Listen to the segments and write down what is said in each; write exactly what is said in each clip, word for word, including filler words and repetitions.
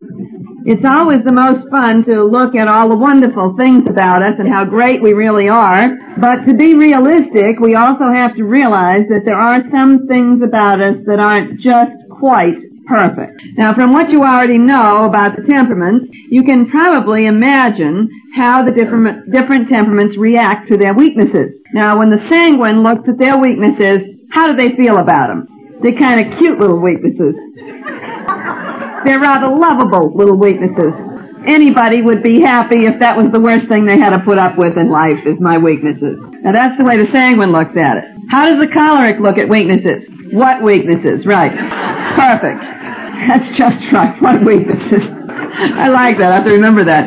It's always the most fun to look at all the wonderful things about us and how great we really are, but to be realistic, we also have to realize that there are some things about us that aren't just quite perfect. Now, from what you already know about the temperaments, you can probably imagine how the different, different temperaments react to their weaknesses. Now, when the sanguine looks at their weaknesses, how do they feel about them? They're kind of cute little weaknesses. They're rather lovable little weaknesses. Anybody would be happy if that was the worst thing they had to put up with in life, is my weaknesses. Now, that's the way the sanguine looks at it. How does the choleric look at weaknesses? What weaknesses? Right. Perfect. That's just right. What weaknesses? I like that. I have to remember that.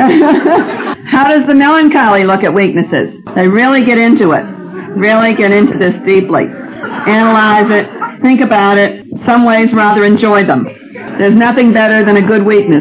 How does the melancholy look at weaknesses? They really get into it. Really get into this deeply. Analyze it. Think about it. Some ways rather enjoy them. There's nothing better than a good weakness.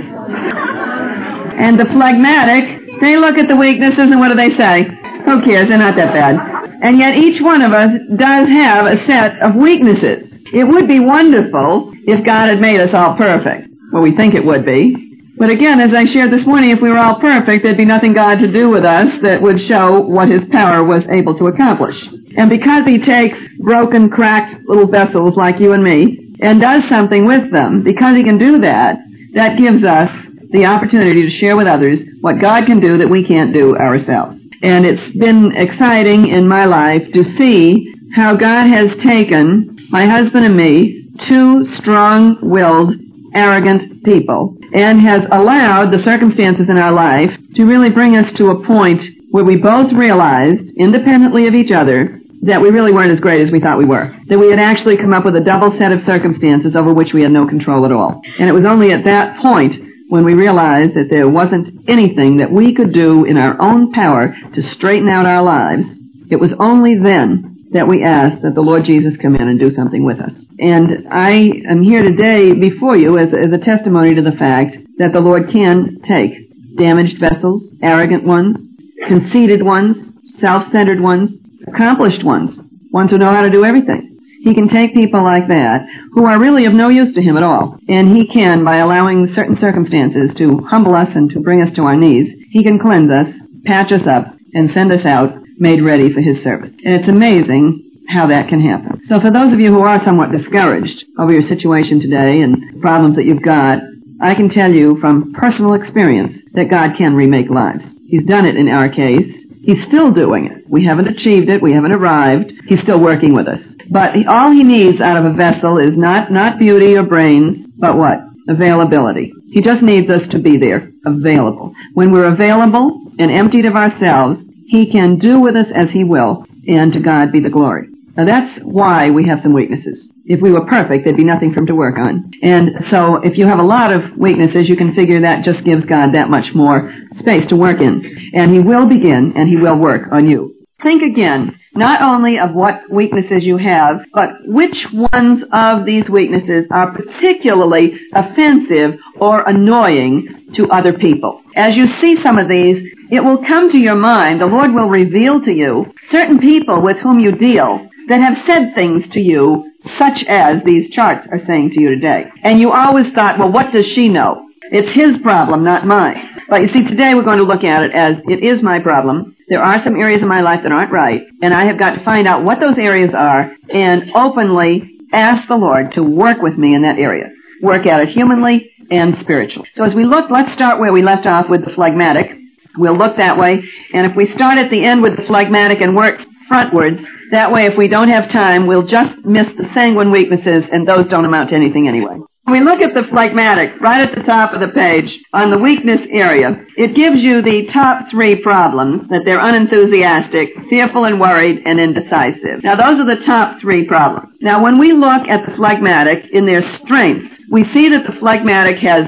And the phlegmatic, they look at the weaknesses and what do they say? Who cares? They're not that bad. And yet each one of us does have a set of weaknesses. It would be wonderful if God had made us all perfect. Well, we think it would be. But again, as I shared this morning, if we were all perfect, there'd be nothing God to do with us that would show what His power was able to accomplish. And because He takes broken, cracked little vessels like you and me and does something with them, because He can do that, that gives us the opportunity to share with others what God can do that we can't do ourselves. And it's been exciting in my life to see how God has taken my husband and me, two strong-willed, arrogant people, and has allowed the circumstances in our life to really bring us to a point where we both realized, independently of each other, that we really weren't as great as we thought we were. That we had actually come up with a double set of circumstances over which we had no control at all. And it was only at that point when we realized that there wasn't anything that we could do in our own power to straighten out our lives. It was only then that we asked that the Lord Jesus come in and do something with us. And I am here today before you as, as a testimony to the fact that the Lord can take damaged vessels, arrogant ones, conceited ones, self-centered ones, accomplished ones, ones who know how to do everything. He can take people like that who are really of no use to Him at all. And He can, by allowing certain circumstances to humble us and to bring us to our knees, He can cleanse us, patch us up, and send us out made ready for His service. And it's amazing how that can happen. So for those of you who are somewhat discouraged over your situation today and problems that you've got, I can tell you from personal experience that God can remake lives. He's done it in our case. He's still doing it. We haven't achieved it. We haven't arrived. He's still working with us. But he, all He needs out of a vessel is not, not beauty or brains, but what? Availability. He just needs us to be there, available. When we're available and emptied of ourselves, He can do with us as He will, and to God be the glory. Now that's why we have some weaknesses. If we were perfect, there'd be nothing for Him to work on. And so if you have a lot of weaknesses, you can figure that just gives God that much more space to work in. And He will begin, and He will work on you. Think again, not only of what weaknesses you have, but which ones of these weaknesses are particularly offensive or annoying to other people. As you see some of these, it will come to your mind, the Lord will reveal to you certain people with whom you deal that have said things to you such as these charts are saying to you today. And you always thought, well, what does she know? It's his problem, not mine. But you see, today we're going to look at it as it is my problem. There are some areas in my life that aren't right, and I have got to find out what those areas are and openly ask the Lord to work with me in that area. Work at it humanly and spiritually. So as we look, let's start where we left off with the phlegmatic. We'll look that way, and if we start at the end with the phlegmatic and work frontwards, that way if we don't have time, we'll just miss the sanguine weaknesses, and those don't amount to anything anyway. When we look at the phlegmatic, right at the top of the page, on the weakness area, it gives you the top three problems, that they're unenthusiastic, fearful and worried, and indecisive. Now, those are the top three problems. Now, when we look at the phlegmatic in their strengths, we see that the phlegmatic has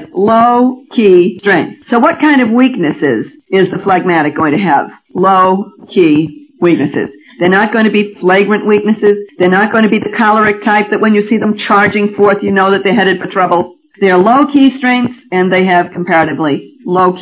low-key strength. So what kind of weaknesses is the phlegmatic going to have? Low-key weaknesses. They're not going to be flagrant weaknesses. They're not going to be the choleric type that when you see them charging forth, you know that they're headed for trouble. They're low-key strengths, and they have comparatively low-key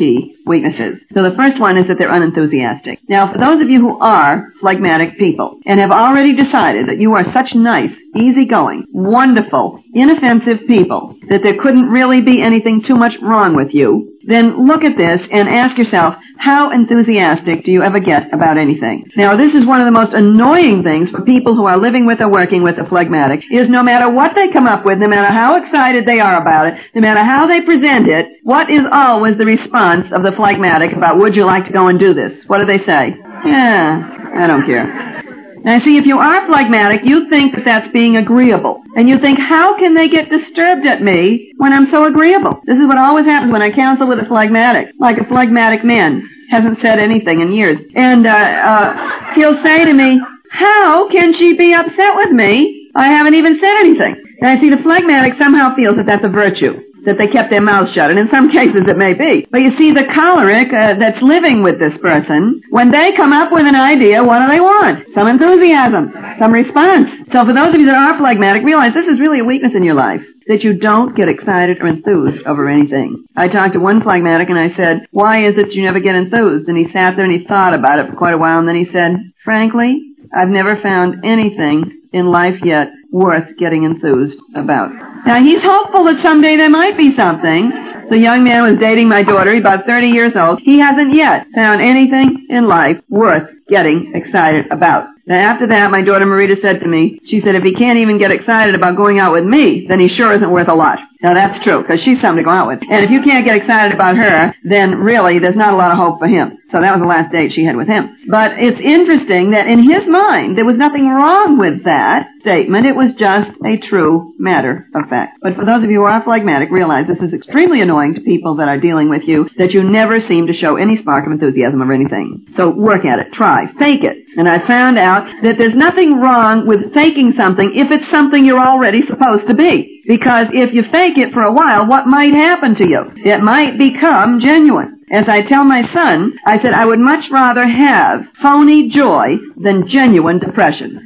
weaknesses. So the first one is that they're unenthusiastic. Now, for those of you who are phlegmatic people and have already decided that you are such nice, easygoing, wonderful, inoffensive people that there couldn't really be anything too much wrong with you, then look at this and ask yourself, how enthusiastic do you ever get about anything? Now, this is one of the most annoying things for people who are living with or working with a phlegmatic, is no matter what they come up with, no matter how excited they are about it, no matter how they present it, what is always the response of the phlegmatic about, would you like to go and do this? What do they say? Yeah, I don't care. Now, see, if you are phlegmatic, you think that that's being agreeable. And you think, how can they get disturbed at me when I'm so agreeable? This is what always happens when I counsel with a phlegmatic. Like a phlegmatic man hasn't said anything in years. And uh, uh, he'll say to me, how can she be upset with me? I haven't even said anything. And I see the phlegmatic somehow feels that that's a virtue, that they kept their mouths shut, and in some cases it may be. But you see, the choleric uh, that's living with this person, when they come up with an idea, what do they want? Some enthusiasm, some response. So for those of you that are phlegmatic, realize this is really a weakness in your life, that you don't get excited or enthused over anything. I talked to one phlegmatic and I said, why is it you never get enthused? And he sat there and he thought about it for quite a while, and then he said, frankly, I've never found anything in life yet worth getting enthused about. Now, he's hopeful that someday there might be something. The young man was dating my daughter. He's about thirty years old. He hasn't yet found anything in life worth getting excited about. Now, after that, my daughter Marita said to me, she said, if he can't even get excited about going out with me, then he sure isn't worth a lot. Now, that's true, because she's something to go out with. And if you can't get excited about her, then really there's not a lot of hope for him. So that was the last date she had with him. But it's interesting that in his mind, there was nothing wrong with that statement. It was just a true matter of fact. But for those of you who are phlegmatic, realize this is extremely annoying to people that are dealing with you, that you never seem to show any spark of enthusiasm or anything. So work at it. Try. Fake it. And I found out that there's nothing wrong with faking something if it's something you're already supposed to be. Because if you fake it for a while, what might happen to you? It might become genuine. As I tell my son, I said, I would much rather have phony joy than genuine depression.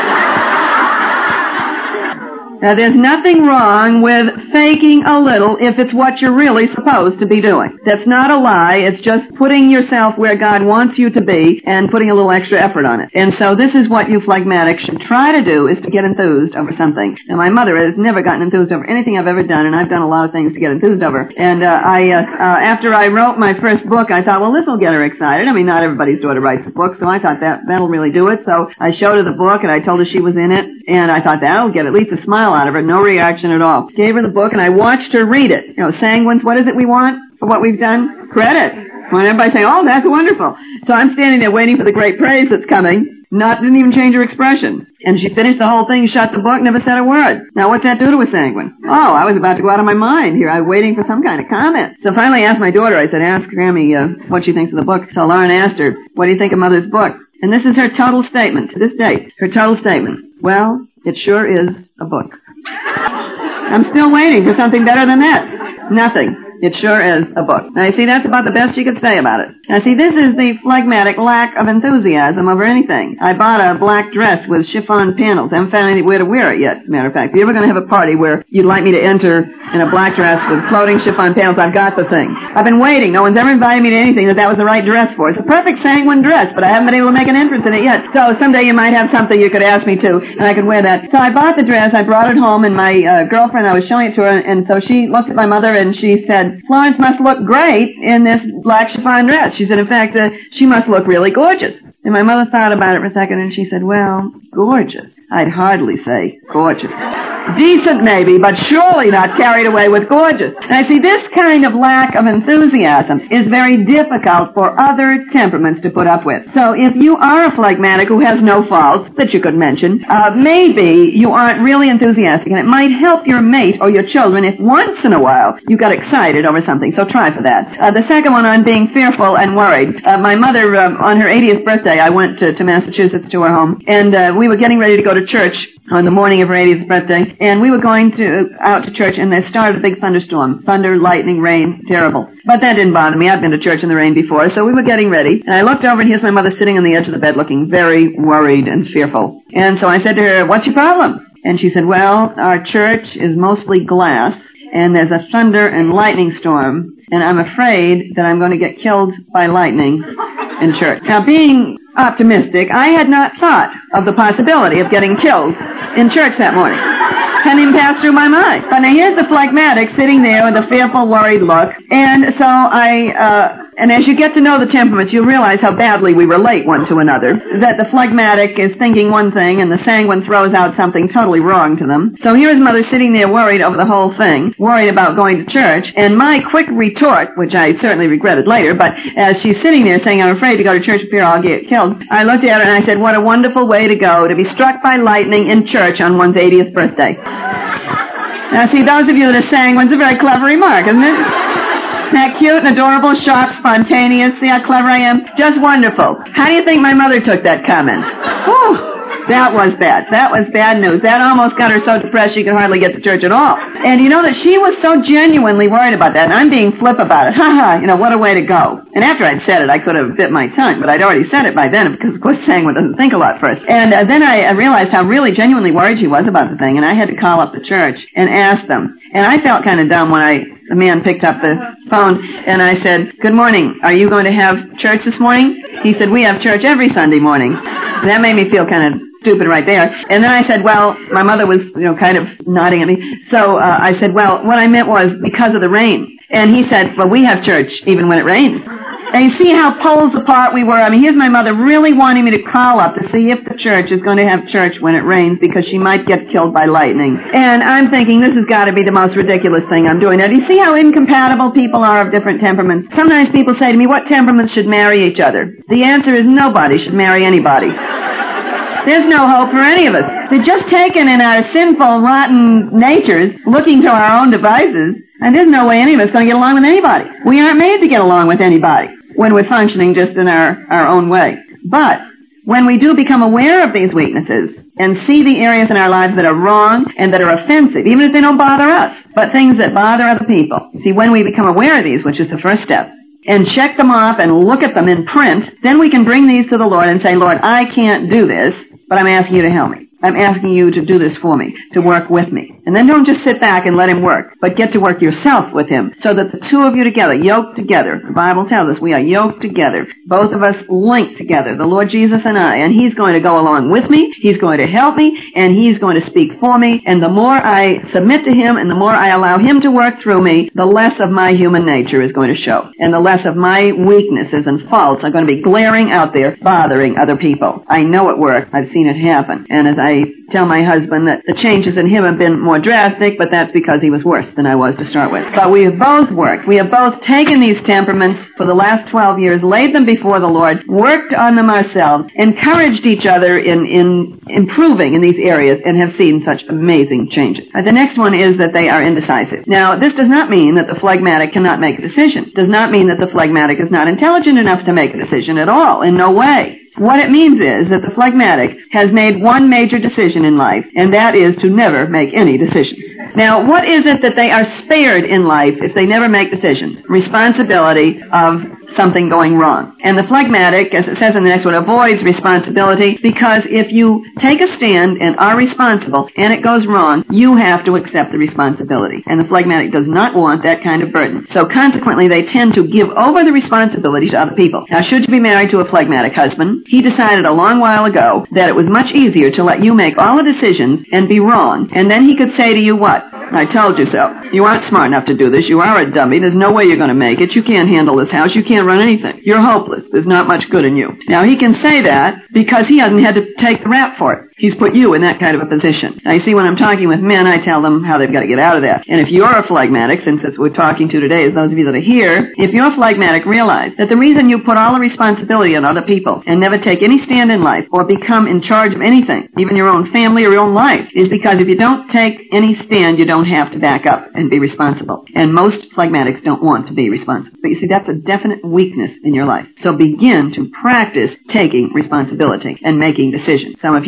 Now, there's nothing wrong with faking a little if it's what you're really supposed to be doing. That's not a lie. It's just putting yourself where God wants you to be and putting a little extra effort on it. And so this is what you phlegmatics should try to do, is to get enthused over something. Now, my mother has never gotten enthused over anything I've ever done, and I've done a lot of things to get enthused over. And uh, I, uh, uh, after I wrote my first book, I thought, well, this will get her excited. I mean, not everybody's daughter writes a book, so I thought that, that'll really do it. So I showed her the book, and I told her she was in it, and I thought that'll get at least a smile out of her. No reaction at all. Gave her the book, and I watched her read it. You know, sanguines, what is it we want for what we've done? Credit. When everybody say, oh, that's wonderful. So I'm standing there waiting for the great praise that's coming. Not, didn't even change her expression. And she finished the whole thing, shut the book, never said a word. Now, what's that do to a sanguine? Oh, I was about to go out of my mind here. I was waiting for some kind of comment. So finally I asked my daughter, I said, ask Grammy uh, what she thinks of the book. So Lauren asked her, what do you think of Mother's book? And this is her total statement to this date. Her total statement. Well, it sure is a book. I'm still waiting for something better than that. Nothing. It sure is a book. Now, you see, that's about the best she could say about it. Now, see, this is the phlegmatic lack of enthusiasm over anything. I bought a black dress with chiffon panels. I haven't found anywhere to wear it yet, as a matter of fact. If you're ever going to have a party where you'd like me to enter in a black dress with floating chiffon panels, I've got the thing. I've been waiting. No one's ever invited me to anything that that was the right dress for. It's a perfect sanguine dress, but I haven't been able to make an entrance in it yet. So someday you might have something you could ask me to, and I could wear that. So I bought the dress. I brought it home, and my uh, girlfriend, I was showing it to her, and so she looked at my mother, and she said, Florence must look great in this black chiffon dress. She said, in fact, uh, she must look really gorgeous. And my mother thought about it for a second, and she said, well, gorgeous. I'd hardly say gorgeous. Decent, maybe, but surely not carried away with gorgeous. And I see this kind of lack of enthusiasm is very difficult for other temperaments to put up with. So if you are a phlegmatic who has no faults that you could mention, uh, maybe you aren't really enthusiastic, and it might help your mate or your children if once in a while you got excited over something. So try for that. Uh, the second one on being fearful and worried. Uh, my mother, uh, on her eightieth birthday, I went to, to Massachusetts to her home, and uh, we were getting ready to go to church on the morning of her eightieth birthday, and we were going to out to church, and there started a big thunderstorm. Thunder, lightning, rain, terrible. But that didn't bother me. I've been to church in the rain before, so we were getting ready, and I looked over, and here's my mother sitting on the edge of the bed looking very worried and fearful. And so I said to her, what's your problem? And she said, well, our church is mostly glass, and there's a thunder and lightning storm, and I'm afraid that I'm going to get killed by lightning in church. Now, being optimistic, I had not thought of the possibility of getting killed in church that morning. Hadn't even passed through my mind. But now here's the phlegmatic sitting there with a fearful, worried look. And so I, uh, and as you get to know the temperaments, you'll realize how badly we relate one to another. That the phlegmatic is thinking one thing and the sanguine throws out something totally wrong to them. So here is Mother sitting there worried over the whole thing, worried about going to church. And my quick retort, which I certainly regretted later, but as she's sitting there saying, I'm afraid to go to church for fear I'll get killed, I looked at her and I said, what a wonderful way to go, to be struck by lightning in church on one's eightieth birthday. Now, see, those of you that are sanguine, it's a very clever remark, isn't it? Isn't that cute and adorable, sharp, spontaneous? See how clever I am? Just wonderful. How do you think my mother took that comment? Whew. That was bad. That was bad news. That almost got her so depressed she could hardly get to church at all. And you know that she was so genuinely worried about that, and I'm being flip about it. Ha ha, you know, what a way to go. And after I'd said it, I could have bit my tongue, but I'd already said it by then, because of course sanguine doesn't think a lot first. And uh, then I, I realized how really genuinely worried she was about the thing, and I had to call up the church and ask them. And I felt kind of dumb when I, the man picked up the phone, and I said, good morning, are you going to have church this morning? He said, we have church every Sunday morning. And that made me feel kind of stupid right there. And then I said, well, my mother was, you know, kind of nodding at me. So uh, I said, well, what I meant was because of the rain. And he said, well, we have church even when it rains. And you see how poles apart we were. I mean, here's my mother really wanting me to call up to see if the church is going to have church when it rains because she might get killed by lightning. And I'm thinking this has got to be the most ridiculous thing I'm doing. Now, do you see how incompatible people are of different temperaments? Sometimes people say to me, what temperaments should marry each other? The answer is nobody should marry anybody. There's no hope for any of us. They're just taken in our sinful, rotten natures, looking to our own devices, and there's no way any of us is going to get along with anybody. We aren't made to get along with anybody when we're functioning just in our, our own way. But when we do become aware of these weaknesses and see the areas in our lives that are wrong and that are offensive, even if they don't bother us, but things that bother other people, see, when we become aware of these, which is the first step, and check them off and look at them in print, then we can bring these to the Lord and say, Lord, I can't do this, but I'm asking you to help me. I'm asking you to do this for me, to work with me. And then don't just sit back and let him work, but get to work yourself with him so that the two of you together, yoked together, the Bible tells us we are yoked together, both of us linked together, the Lord Jesus and I, and he's going to go along with me, he's going to help me, and he's going to speak for me, and the more I submit to him and the more I allow him to work through me, the less of my human nature is going to show, and the less of my weaknesses and faults are going to be glaring out there, bothering other people. I know it works. I've seen it happen. And as I tell my husband that the changes in him have been more drastic, but that's because he was worse than I was to start with. But we have both worked. We have both taken these temperaments for the last twelve years, laid them before the Lord, worked on them ourselves, encouraged each other in, in improving in these areas, and have seen such amazing changes. Uh, the next one is that they are indecisive. Now, this does not mean that the phlegmatic cannot make a decision. Does not mean that the phlegmatic is not intelligent enough to make a decision at all, in no way. What it means is that the phlegmatic has made one major decision in life, and that is to never make any decisions. Now, what is it that they are spared in life if they never make decisions? Responsibility of something going wrong. And the phlegmatic, as it says in the next one, avoids responsibility because if you take a stand and are responsible and it goes wrong, you have to accept the responsibility. And the phlegmatic does not want that kind of burden. So consequently, they tend to give over the responsibility to other people. Now, should you be married to a phlegmatic husband, he decided a long while ago that it was much easier to let you make all the decisions and be wrong. And then he could say to you what? I told you so. You aren't smart enough to do this. You are a dummy. There's no way you're going to make it. You can't handle this house. You can't run anything. You're hopeless. There's not much good in you. Now, he can say that because he hasn't had to take the rap for it. He's put you in that kind of a position. Now, you see, when I'm talking with men, I tell them how they've got to get out of that. And if you're a phlegmatic, since that's what we're talking to today is those of you that are here, if you're phlegmatic, realize that the reason you put all the responsibility on other people and never take any stand in life or become in charge of anything, even your own family or your own life, is because if you don't take any stand, you don't have to back up and be responsible. And most phlegmatics don't want to be responsible. But you see, that's a definite weakness in your life. So begin to practice taking responsibility and making decisions. Some of you might start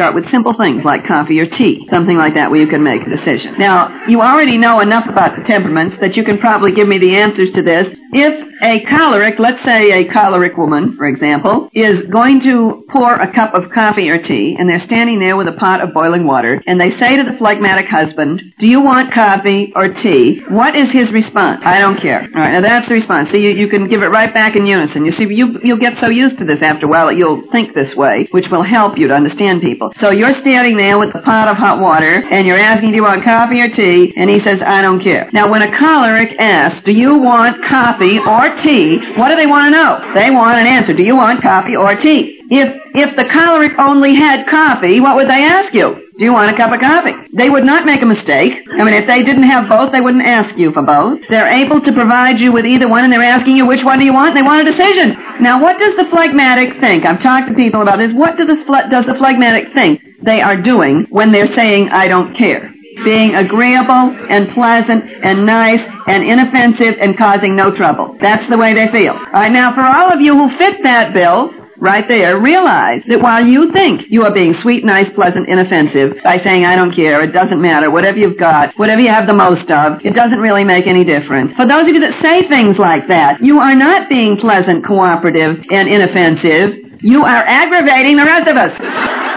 start with simple things like coffee or tea, something like that where you can make a decision. Now, you already know enough about the temperaments that you can probably give me the answers to this. If a choleric, let's say a choleric woman, for example, is going to pour a cup of coffee or tea, and they're standing there with a pot of boiling water, and they say to the phlegmatic husband, do you want coffee or tea? What is his response? I don't care. All right, now that's the response. See, you, you can give it right back in unison. You see, you, you'll get so used to this after a while that you'll think this way, which will help you to understand people. So you're standing there with a pot of hot water, and you're asking, do you want coffee or tea? And he says, I don't care. Now, when a choleric asks, do you want coffee or tea, what do they want to know? They want an answer. Do you want coffee or tea? If if the choleric only had coffee, what would they ask you? Do you want a cup of coffee? They would not make a mistake. I mean, if they didn't have both, they wouldn't ask you for both. They're able to provide you with either one, and they're asking you which one do you want, and they want a decision. Now, what does the phlegmatic think? I've talked to people about this. What does the, does the phlegmatic think they are doing when they're saying, I don't care? Being agreeable and pleasant and nice and inoffensive and causing no trouble. That's the way they feel. All right, now, for all of you who fit that bill, right there, realize that while you think you are being sweet, nice, pleasant, inoffensive by saying, I don't care, it doesn't matter, whatever you've got, whatever you have the most of, it doesn't really make any difference. For those of you that say things like that, you are not being pleasant, cooperative, and inoffensive. You are aggravating the rest of us.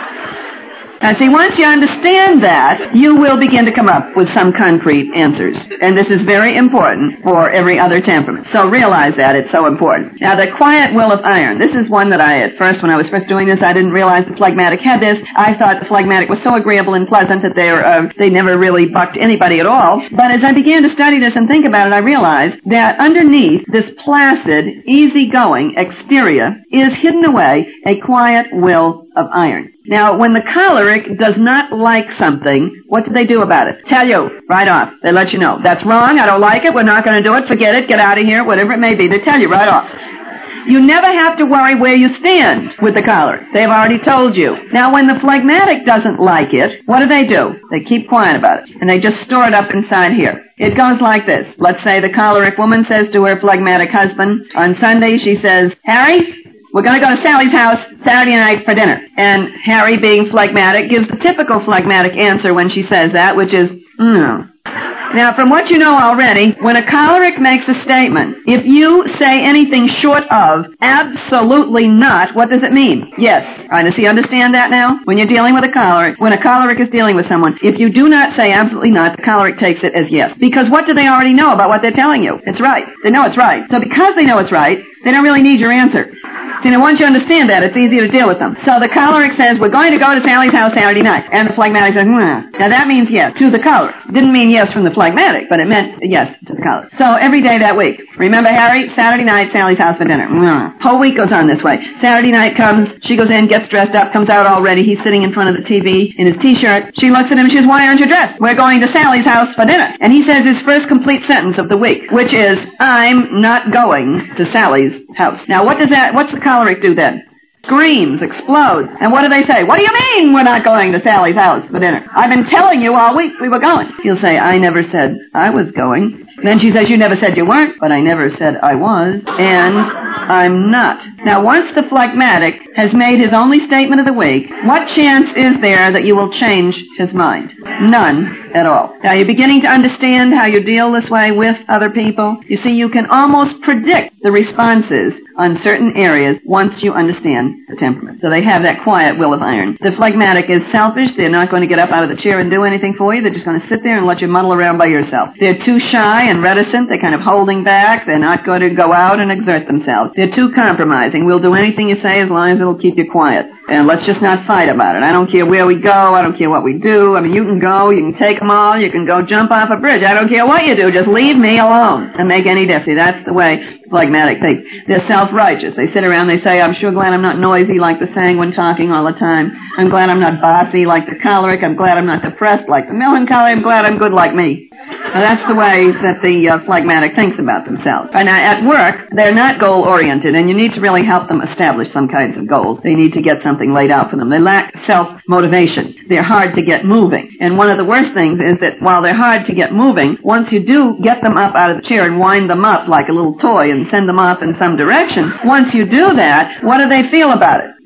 Now, see, once you understand that, you will begin to come up with some concrete answers. And this is very important for every other temperament. So realize that. It's so important. Now, the quiet will of iron. This is one that I, at first, when I was first doing this, I didn't realize the phlegmatic had this. I thought the phlegmatic was so agreeable and pleasant that they uh, they never really bucked anybody at all. But as I began to study this and think about it, I realized that underneath this placid, easygoing exterior is hidden away a quiet will of iron. Now, when the choleric does not like something, what do they do about it? Tell you right off. They let you know. That's wrong. I don't like it. We're not going to do it. Forget it. Get out of here. Whatever it may be. They tell you right off. You never have to worry where you stand with the choleric. They've already told you. Now, when the phlegmatic doesn't like it, what do they do? They keep quiet about it, and they just store it up inside here. It goes like this. Let's say the choleric woman says to her phlegmatic husband, on Sunday she says, Harry, we're going to go to Sally's house Saturday night for dinner. And Harry, being phlegmatic, gives the typical phlegmatic answer when she says that, which is, mm. Now, from what you know already, when a choleric makes a statement, if you say anything short of absolutely not, what does it mean? Yes. All right, does he understand that now? When you're dealing with a choleric, when a choleric is dealing with someone, if you do not say absolutely not, the choleric takes it as yes. Because what do they already know about what they're telling you? It's right. They know it's right. So because they know it's right, they don't really need your answer. See, now once you understand that, it's easier to deal with them. So the choleric says, we're going to go to Sally's house Saturday night. And the phlegmatic says, hmm. Now that means yes to the choleric. Didn't mean yes from the phlegmatic, but it meant yes to the choleric. So every day that week. Remember, Harry, Saturday night, Sally's house for dinner. Hmm. Whole week goes on this way. Saturday night comes, she goes in, gets dressed up, comes out all ready. He's sitting in front of the T V in his T-shirt. She looks at him and she says, why aren't you dressed? We're going to Sally's house for dinner. And he says his first complete sentence of the week, which is, I'm not going to Sally's house. Now, what does that, what's the choleric do then? Screams, explodes. And what do they say? What do you mean we're not going to Sally's house for dinner? I've been telling you all week we were going. He'll say, I never said I was going. Then she says, you never said you weren't, but I never said I was, and I'm not. Now, once the phlegmatic has made his only statement of the week, what chance is there that you will change his mind? None at all. Now, you're beginning to understand how you deal this way with other people. You see, you can almost predict the responses on certain areas once you understand the temperament. So they have that quiet will of iron. The phlegmatic is selfish. They're not going to get up out of the chair and do anything for you. They're just going to sit there and let you muddle around by yourself. They're too shy and reticent. They're kind of holding back. They're not going to go out and exert themselves. They're too compromising. We'll do anything you say as long as it'll keep you quiet. And let's just not fight about it. I don't care where we go. I don't care what we do. I mean, you can go. You can take them all. You can go jump off a bridge. I don't care what you do. Just leave me alone and make any difference. That's the way phlegmatic thinks. They're self-righteous. They sit around. They say, I'm sure glad I'm not noisy like the sanguine talking all the time. I'm glad I'm not bossy like the choleric. I'm glad I'm not depressed like the melancholy. I'm glad I'm good like me. Now, that's the way that the uh, phlegmatic thinks about themselves. And uh, at work, they're not goal-oriented, and you need to really help them establish some kinds of goals. They need to get something laid out for them. They lack self-motivation. They're hard to get moving. And one of the worst things is that while they're hard to get moving, once you do get them up out of the chair and wind them up like a little toy and send them off in some direction, once you do that, what do they feel about it?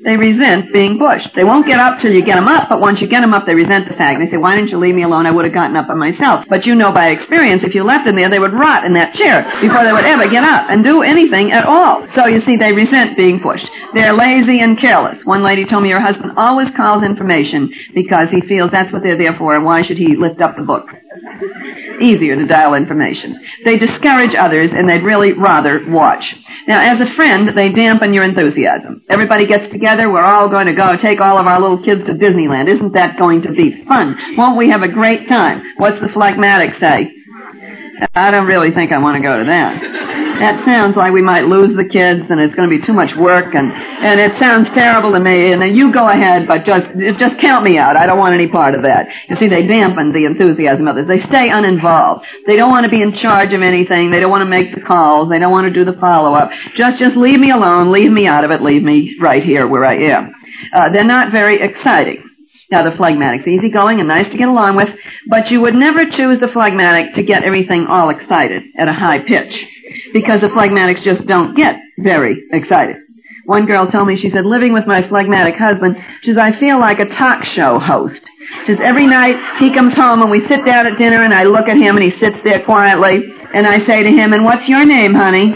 They resent being pushed. They won't get up till you get them up, but once you get them up, they resent the fact. They say, why didn't you leave me alone? I would have gotten up by myself. But you know by experience, if you left them there, they would rot in that chair before they would ever get up and do anything at all. So you see, they resent being pushed. They're lazy and careless. One lady told me her husband always calls information because he feels that's what they're there for, and why should he lift up the book? Easier to dial information. They discourage others, and they'd really rather watch. Now, as a friend, they dampen your enthusiasm. Everybody gets together. We're all going to go take all of our little kids to Disneyland. Isn't that going to be fun? Won't we have a great time? What's the phlegmatic say? I don't really think I want to go to that. That sounds like we might lose the kids, and it's going to be too much work, and, and it sounds terrible to me, and then you go ahead, but just just count me out. I don't want any part of that. You see, they dampen the enthusiasm of others. They stay uninvolved. They don't want to be in charge of anything. They don't want to make the calls. They don't want to do the follow-up. Just, just leave me alone. Leave me out of it. Leave me right here where I am. Uh, they're not very exciting. Now, the phlegmatic's easygoing and nice to get along with, but you would never choose the phlegmatic to get everything all excited at a high pitch, because the phlegmatics just don't get very excited. One girl told me, she said, living with my phlegmatic husband, she says, I feel like a talk show host. She says, every night he comes home and we sit down at dinner and I look at him and he sits there quietly and I say to him, and what's your name, honey?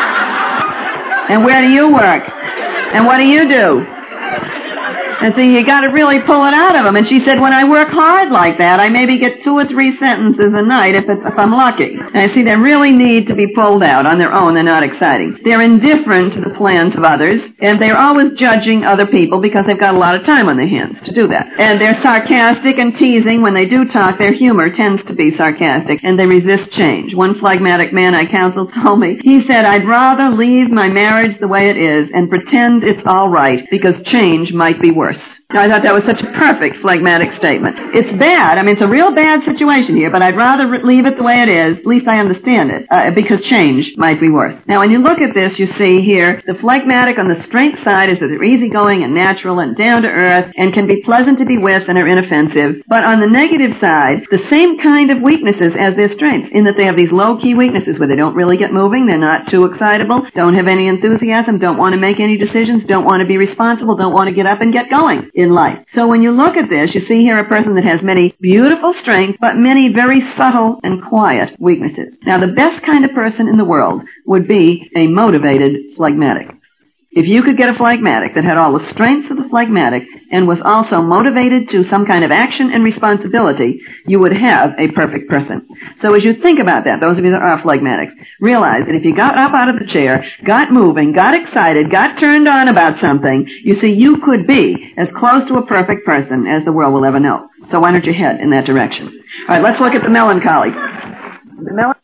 And where do you work? And what do you do? And so you got to really pull it out of them. And she said, when I work hard like that, I maybe get two or three sentences a night if, it's, if I'm lucky. And I see they really need to be pulled out on their own. They're not exciting. They're indifferent to the plans of others, and they're always judging other people because they've got a lot of time on their hands to do that. And they're sarcastic and teasing. When they do talk, their humor tends to be sarcastic, and they resist change. One phlegmatic man I counseled told me, he said, I'd rather leave my marriage the way it is and pretend it's all right because change might be worse. Now, I thought that was such a perfect phlegmatic statement. It's bad. I mean, it's a real bad situation here, but I'd rather leave it the way it is. At least I understand it, uh, because change might be worse. Now, when you look at this, you see here, the phlegmatic on the strength side is that they're easygoing and natural and down to earth and can be pleasant to be with and are inoffensive. But on the negative side, the same kind of weaknesses as their strengths, in that they have these low-key weaknesses where they don't really get moving, they're not too excitable, don't have any enthusiasm, don't want to make any decisions, don't want to be responsible, don't want to get up and get going in life. So when you look at this, you see here a person that has many beautiful strengths, but many very subtle and quiet weaknesses. Now, the best kind of person in the world would be a motivated phlegmatic. If you could get a phlegmatic that had all the strengths of the phlegmatic and was also motivated to some kind of action and responsibility, you would have a perfect person. So as you think about that, those of you that are phlegmatics, realize that if you got up out of the chair, got moving, got excited, got turned on about something, you see, you could be as close to a perfect person as the world will ever know. So why don't you head in that direction? All right, let's look at the melancholy. The melancholy.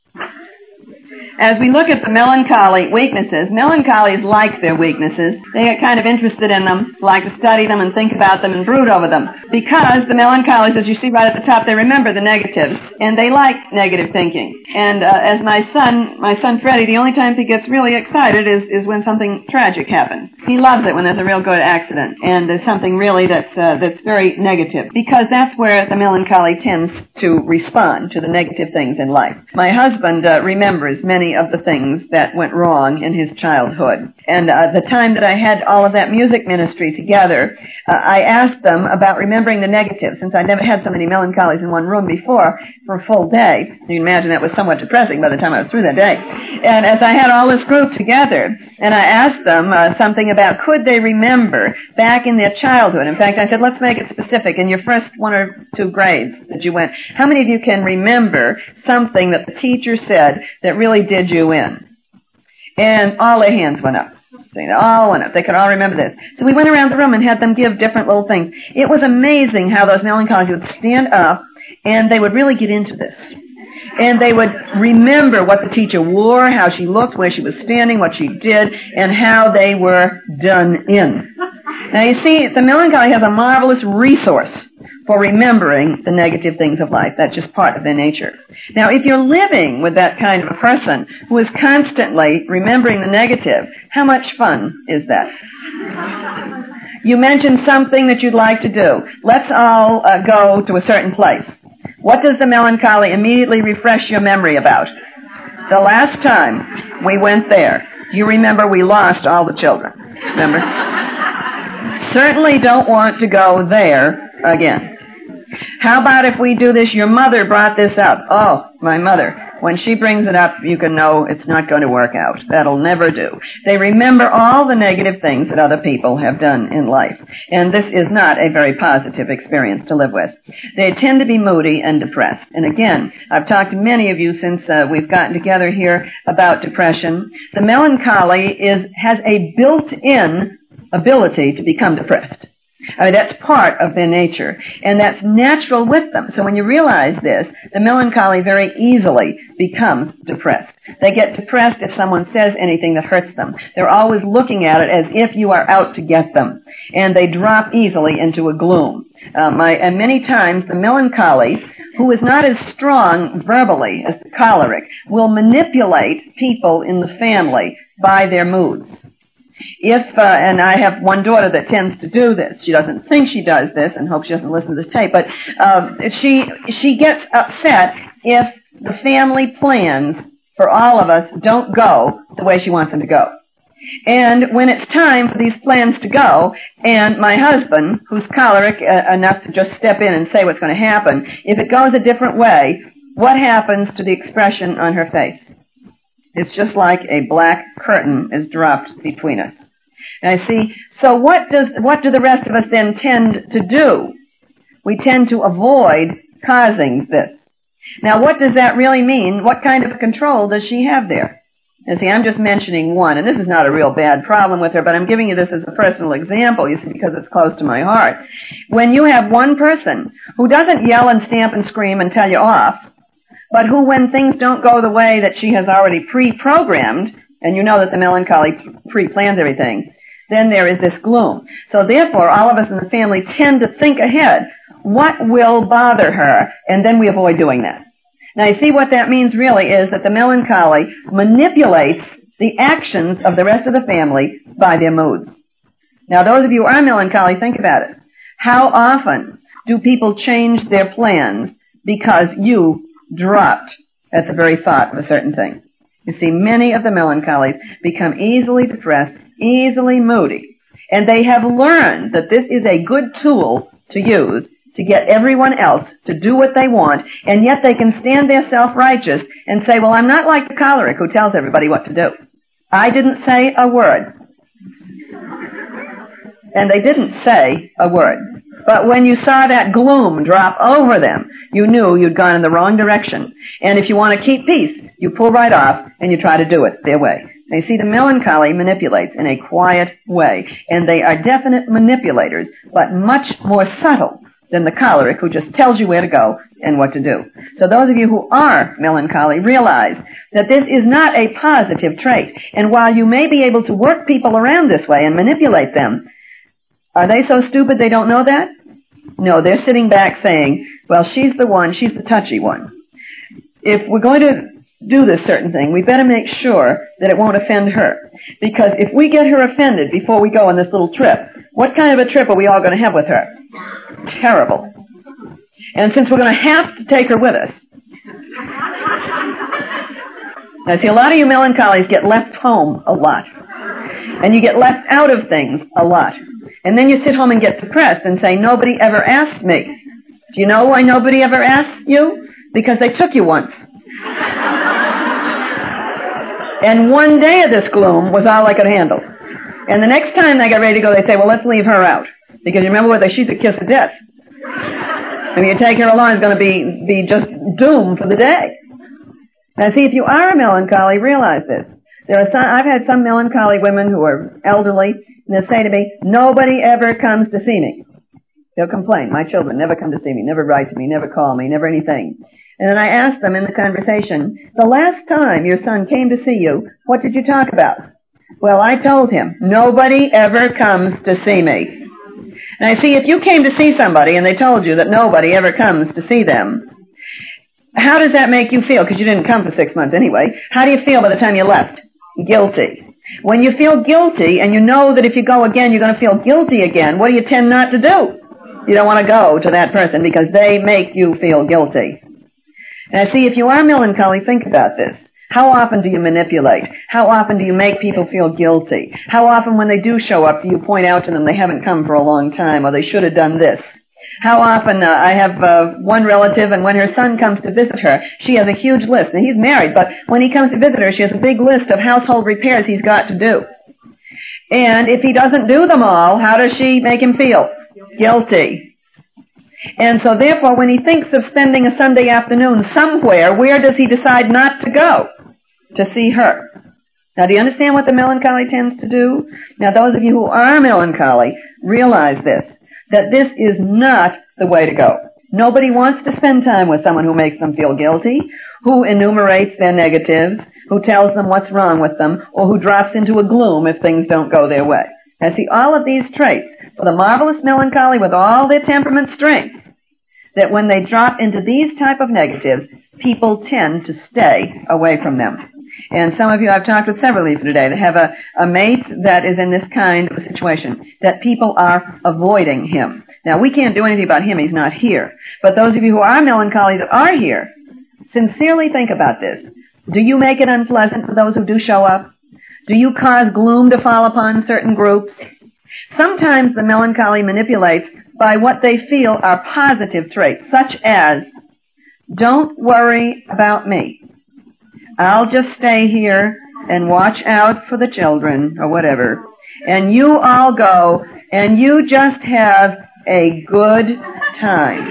As we look at the melancholy weaknesses, melancholies like their weaknesses. They get kind of interested in them, like to study them and think about them and brood over them. Because the melancholies, as you see right at the top, they remember the negatives, and they like negative thinking. And uh, as my son, my son Freddie, the only times he gets really excited is, is when something tragic happens. He loves it when there's a real good accident, and there's something really that's uh, that's very negative, because that's where the melancholy tends to respond to the negative things in life. My husband uh, remembers many of the things that went wrong in his childhood. And uh, the time that I had all of that music ministry together, uh, I asked them about remembering the negatives, since I'd never had so many melancholies in one room before for a full day. You can imagine that was somewhat depressing by the time I was through that day. And as I had all this group together, and I asked them uh, something about could they remember back in their childhood. In fact, I said, let's make it specific. In your first one or two grades that you went, how many of you can remember something that the teacher said that really did you in? And all their hands went up. They all went up. They could all remember this. So we went around the room and had them give different little things. It was amazing how those melancholies would stand up and they would really get into this. And they would remember what the teacher wore, how she looked, where she was standing, what she did, and how they were done in. Now you see, the melancholy has a marvelous resource for remembering the negative things of life. That's just part of their nature. Now, if you're living with that kind of a person who is constantly remembering the negative, how much fun is that? You mentioned something that you'd like to do. Let's all uh, go to a certain place. What does the melancholy immediately refresh your memory about? The last time we went there, you remember we lost all the children. Remember? Certainly don't want to go there again. How about if we do this? Your mother brought this up. Oh, my mother. When she brings it up, you can know it's not going to work out. That'll never do. They remember all the negative things that other people have done in life. And this is not a very positive experience to live with. They tend to be moody and depressed. And again, I've talked to many of you since uh, we've gotten together here about depression. The melancholy is has a built-in ability to become depressed. I mean, that's part of their nature, and that's natural with them. So when you realize this, the melancholy very easily becomes depressed. They get depressed if someone says anything that hurts them. They're always looking at it as if you are out to get them, and they drop easily into a gloom. Um, I, and many times the melancholy, who is not as strong verbally as the choleric, will manipulate people in the family by their moods. If, uh, and I have one daughter that tends to do this. She doesn't think she does this, and hope she doesn't listen to this tape, but uh, if she she gets upset if the family plans for all of us don't go the way she wants them to go. And when it's time for these plans to go, and my husband, who's choleric uh, enough to just step in and say what's going to happen, if it goes a different way, what happens to the expression on her face? It's just like a black curtain is dropped between us. And I see, so what does, what do the rest of us then tend to do? We tend to avoid causing this. Now, what does that really mean? What kind of control does she have there? And see, I'm just mentioning one, and this is not a real bad problem with her, but I'm giving you this as a personal example, you see, because it's close to my heart. When you have one person who doesn't yell and stamp and scream and tell you off, but who, when things don't go the way that she has already pre-programmed, and you know that the melancholy pre-plans everything, then there is this gloom. So therefore, all of us in the family tend to think ahead. What will bother her? And then we avoid doing that. Now, you see what that means really is that the melancholy manipulates the actions of the rest of the family by their moods. Now, those of you who are melancholy, think about it. How often do people change their plans because you dropped at the very thought of a certain thing? You see, many of the melancholies become easily depressed, easily moody, and they have learned that this is a good tool to use to get everyone else to do what they want, and yet they can stand there self-righteous and say, well, I'm not like the choleric who tells everybody what to do. I didn't say a word. And they didn't say a word. But when you saw that gloom drop over them, you knew you'd gone in the wrong direction. And if you want to keep peace, you pull right off and you try to do it their way. Now, you see, the melancholy manipulates in a quiet way, and they are definite manipulators, but much more subtle than the choleric who just tells you where to go and what to do. So those of you who are melancholy realize that this is not a positive trait. And while you may be able to work people around this way and manipulate them, are they so stupid they don't know that? No, they're sitting back saying, well, she's the one, she's the touchy one. If we're going to do this certain thing, we better make sure that it won't offend her. Because if we get her offended before we go on this little trip, what kind of a trip are we all going to have with her? Terrible. And since we're going to have to take her with us, now see, a lot of you melancholies get left home a lot. And you get left out of things a lot. And then you sit home and get depressed and say, nobody ever asked me. Do you know why nobody ever asked you? Because they took you once. And one day of this gloom was all I could handle. And the next time they got ready to go, they say, well, let's leave her out. Because you remember what, she's a kiss of death. I mean, you take her along, it's going to be, be just doomed for the day. Now, see, if you are a melancholy, realize this. There are some, I've had some melancholy women who are elderly, and they'll say to me, nobody ever comes to see me. They'll complain. My children never come to see me, never write to me, never call me, never anything. And then I ask them in the conversation, the last time your son came to see you, what did you talk about? Well, I told him, nobody ever comes to see me. And I see, if you came to see somebody and they told you that nobody ever comes to see them, how does that make you feel? Because you didn't come for six months anyway. How do you feel by the time you left? Guilty. When you feel guilty and you know that if you go again, you're going to feel guilty again, what do you tend not to do? You don't want to go to that person because they make you feel guilty. And I see, if you are melancholy, think about this. How often do you manipulate? How often do you make people feel guilty? How often when they do show up do you point out to them they haven't come for a long time or they should have done this? How often, uh, I have uh, one relative, and when her son comes to visit her, she has a huge list. Now, he's married, but when he comes to visit her, she has a big list of household repairs he's got to do. And if he doesn't do them all, how does she make him feel? Guilty. And so therefore, when he thinks of spending a Sunday afternoon somewhere, where does he decide not to go? To see her. Now, do you understand what the melancholy tends to do? Now, those of you who are melancholy, realize this, that this is not the way to go. Nobody wants to spend time with someone who makes them feel guilty, who enumerates their negatives, who tells them what's wrong with them, or who drops into a gloom if things don't go their way. And see, all of these traits, for the marvelous melancholy with all their temperament strengths, that when they drop into these type of negatives, people tend to stay away from them. And some of you, I've talked with several of you today that have a, a mate that is in this kind of a situation, that people are avoiding him. Now, we can't do anything about him. He's not here. But those of you who are melancholy that are here, sincerely think about this. Do you make it unpleasant for those who do show up? Do you cause gloom to fall upon certain groups? Sometimes the melancholy manipulates by what they feel are positive traits, such as, don't worry about me. I'll just stay here and watch out for the children or whatever. And you all go and you just have a good time.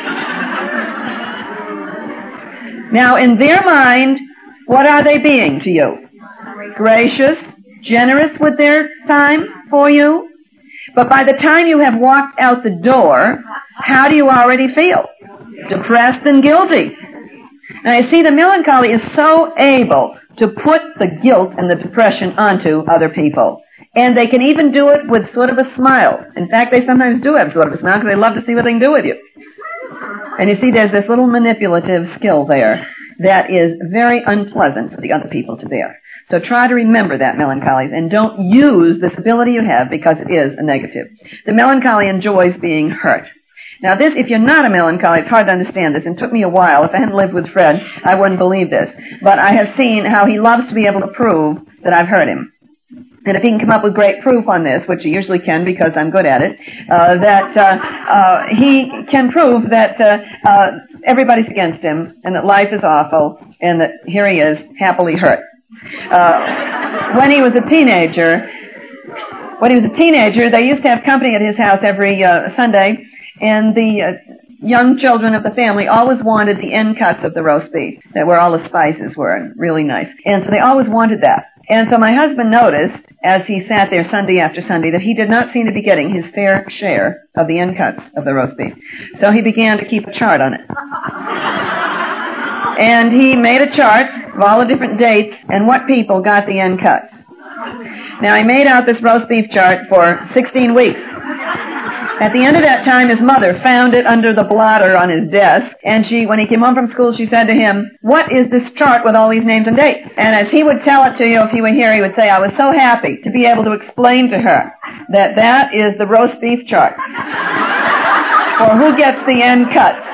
Now, in their mind, what are they being to you? Gracious, generous with their time for you. But by the time you have walked out the door, how do you already feel? Depressed and guilty. Now, you see, the melancholy is so able to put the guilt and the depression onto other people. And they can even do it with sort of a smile. In fact, they sometimes do have sort of a smile because they love to see what they can do with you. And you see, there's this little manipulative skill there that is very unpleasant for the other people to bear. So try to remember that, melancholies, and don't use this ability you have because it is a negative. The melancholy enjoys being hurt. Now this, if you're not a melancholy, it's hard to understand this, and it took me a while. If I hadn't lived with Fred, I wouldn't believe this. But I have seen how he loves to be able to prove that I've hurt him. And if he can come up with great proof on this, which he usually can because I'm good at it, uh, that uh, uh, he can prove that uh, uh, everybody's against him, and that life is awful, and that here he is, happily hurt. Uh, when he was a teenager, when he was a teenager, they used to have company at his house every uh, Sunday, and the uh, young children of the family always wanted the end cuts of the roast beef, that where all the spices were, and really nice. And so they always wanted that. And so my husband noticed, as he sat there Sunday after Sunday, that he did not seem to be getting his fair share of the end cuts of the roast beef. So he began to keep a chart on it. And he made a chart of all the different dates and what people got the end cuts. Now, he made out this roast beef chart for sixteen weeks. At the end of that time, his mother found it under the blotter on his desk, and she, when he came home from school, she said to him, "What is this chart with all these names and dates?" And as he would tell it to you if he were here, he would say, "I was so happy to be able to explain to her that that is the roast beef chart for who gets the end cuts."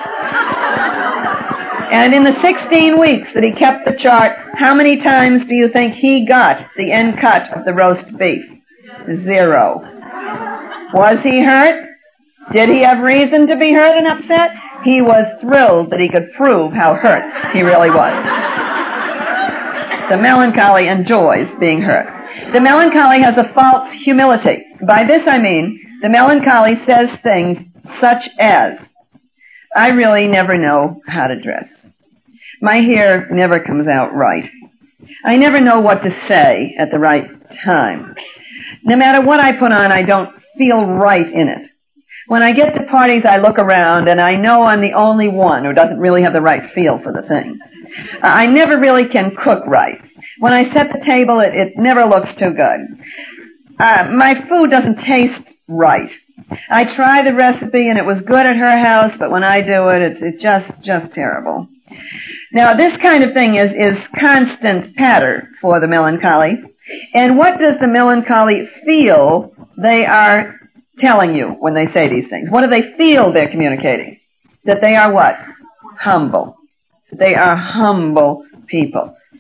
And in the sixteen weeks that he kept the chart, how many times do you think he got the end cut of the roast beef? Zero. Was he hurt? Did he have reason to be hurt and upset? He was thrilled that he could prove how hurt he really was. The melancholy enjoys being hurt. The melancholy has a false humility. By this I mean, the melancholy says things such as, "I really never know how to dress. My hair never comes out right. I never know what to say at the right time. No matter what I put on, I don't feel right in it. When I get to parties, I look around, and I know I'm the only one who doesn't really have the right feel for the thing. I never really can cook right. When I set the table, it, it never looks too good. Uh, my food doesn't taste right. I try the recipe, and it was good at her house, but when I do it, it's, it's just, just terrible." Now, this kind of thing is, is constant patter for the melancholy. And what does the melancholy feel they are telling you when they say these things? What do they feel they're communicating? That they are what? Humble. They are humble people.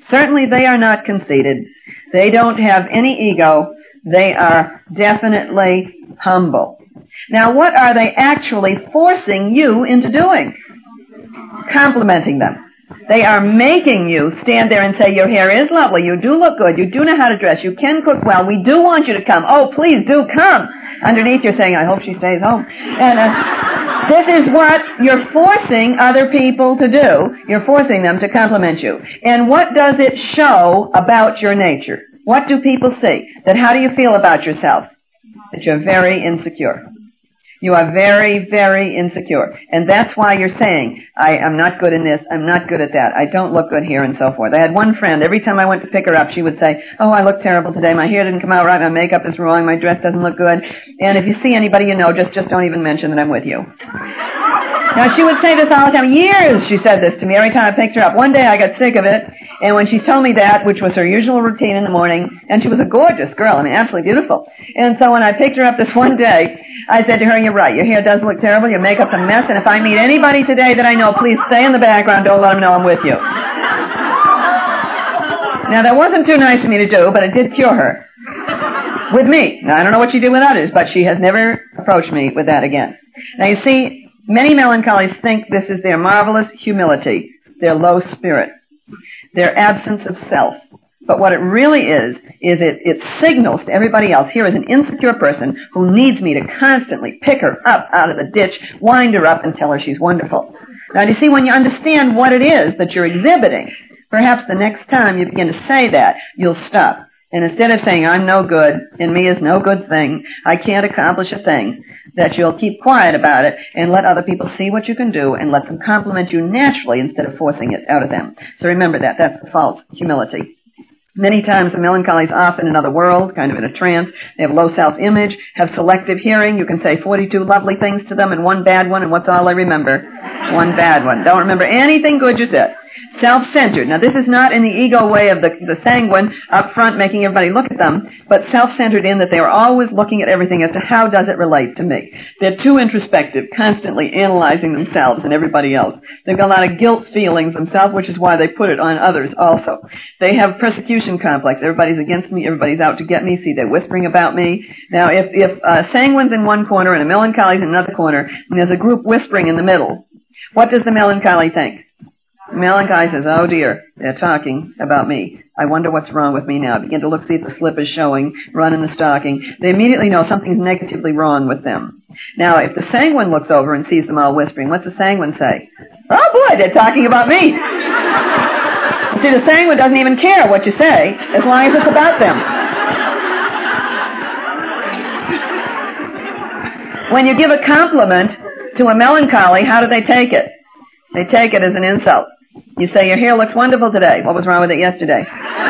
Certainly they are not conceited. They don't have any ego. They are definitely humble. Now, what are they actually forcing you into doing? Complimenting them. They are making you stand there and say, your hair is lovely, you do look good, you do know how to dress, you can cook well, we do want you to come. Oh, please do come. Underneath you're saying, I hope she stays home. And uh, this is what you're forcing other people to do. You're forcing them to compliment you. And what does it show about your nature? What do people see? That how do you feel about yourself? That you're very insecure. You are very, very insecure. And that's why you're saying, I am not good in this, I'm not good at that, I don't look good here, and so forth. I had one friend, every time I went to pick her up, she would say, oh, I look terrible today, my hair didn't come out right, my makeup is wrong, my dress doesn't look good, and if you see anybody you know, just, just don't even mention that I'm with you. Now, she would say this all the time. Years she said this to me every time I picked her up. One day I got sick of it, and when she told me that, which was her usual routine in the morning, and she was a gorgeous girl, I mean, absolutely beautiful. And so when I picked her up this one day, I said to her, you're right, your hair does look terrible, your makeup's a mess, and if I meet anybody today that I know, please stay in the background, don't let them know I'm with you. Now, that wasn't too nice of me to do, but it did cure her. With me. Now, I don't know what she did with others, but she has never approached me with that again. Now, you see, many melancholies think this is their marvelous humility, their low spirit, their absence of self. But what it really is, is it, it signals to everybody else, here is an insecure person who needs me to constantly pick her up out of the ditch, wind her up, and tell her she's wonderful. Now, you see, when you understand what it is that you're exhibiting, perhaps the next time you begin to say that, you'll stop. And instead of saying, I'm no good, in me is no good thing, I can't accomplish a thing, that you'll keep quiet about it and let other people see what you can do and let them compliment you naturally instead of forcing it out of them. So remember that. That's the false humility. Many times the melancholy is off in another world, kind of in a trance. They have low self-image, have selective hearing. You can say forty-two lovely things to them and one bad one, and what's all they remember? One bad one. Don't remember anything good you said. Self-centered. Now, this is not in the ego way of the, the sanguine up front making everybody look at them, but self-centered in that they are always looking at everything as to how does it relate to me. They're too introspective, constantly analyzing themselves and everybody else. They've got a lot of guilt feelings themselves, which is why they put it on others also. They have persecution complex. Everybody's against me. Everybody's out to get me. See, they're whispering about me. Now, if, if uh, sanguine's in one corner and a melancholy's in another corner, and there's a group whispering in the middle, what does the melancholy think? The melancholy says, oh dear, they're talking about me. I wonder what's wrong with me now. Begin to look, see if the slip is showing, run in the stocking. They immediately know something's negatively wrong with them. Now, if the sanguine looks over and sees them all whispering, what's the sanguine say? Oh boy, they're talking about me. See, the sanguine doesn't even care what you say, as long as it's about them. When you give a compliment to a melancholy, how do they take it? They take it as an insult. You say, your hair looks wonderful today. What was wrong with it yesterday?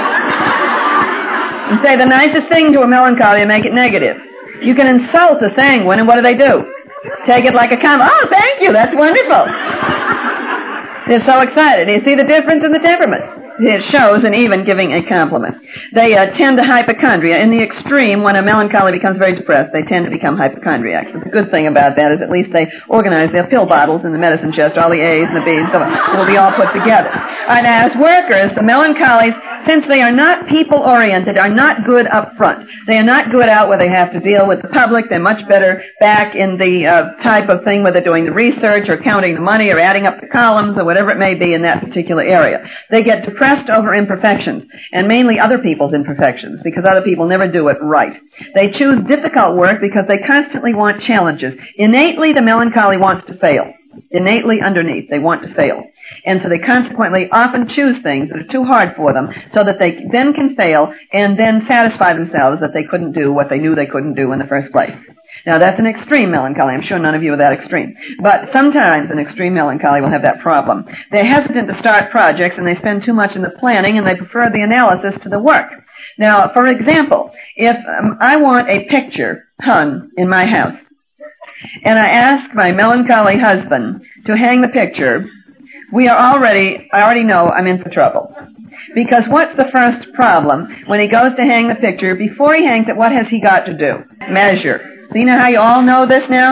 You say the nicest thing to a melancholy and make it negative. You can insult a sanguine, and what do they do? Take it like a compliment. Oh, thank you, that's wonderful. They're so excited. You see the difference in the temperaments? It shows in even giving a compliment. They uh, tend to hypochondria. In the extreme, when a melancholy becomes very depressed, they tend to become hypochondriacs. But the good thing about that is at least they organize their pill bottles in the medicine chest, all the A's and the B's, so it will be all put together. And as workers, the melancholies, since they are not people-oriented, are not good up front. They are not good out where they have to deal with the public. They're much better back in the uh, type of thing where they're doing the research or counting the money or adding up the columns or whatever it may be in that particular area. They get depressed over imperfections, and mainly other people's imperfections, because other people never do it right. They choose difficult work because they constantly want challenges. Innately, the melancholy wants to fail. Innately underneath, they want to fail. And so they consequently often choose things that are too hard for them so that they then can fail and then satisfy themselves that they couldn't do what they knew they couldn't do in the first place. Now, that's an extreme melancholy. I'm sure none of you are that extreme. But sometimes an extreme melancholy will have that problem. They're hesitant to start projects, and they spend too much in the planning, and they prefer the analysis to the work. Now, for example, if um, I want a picture hung in my house, and I ask my melancholy husband to hang the picture, we are already, I already know I'm in for trouble. Because what's the first problem? When he goes to hang the picture, before he hangs it, what has he got to do? Measure. See now how you all know this now?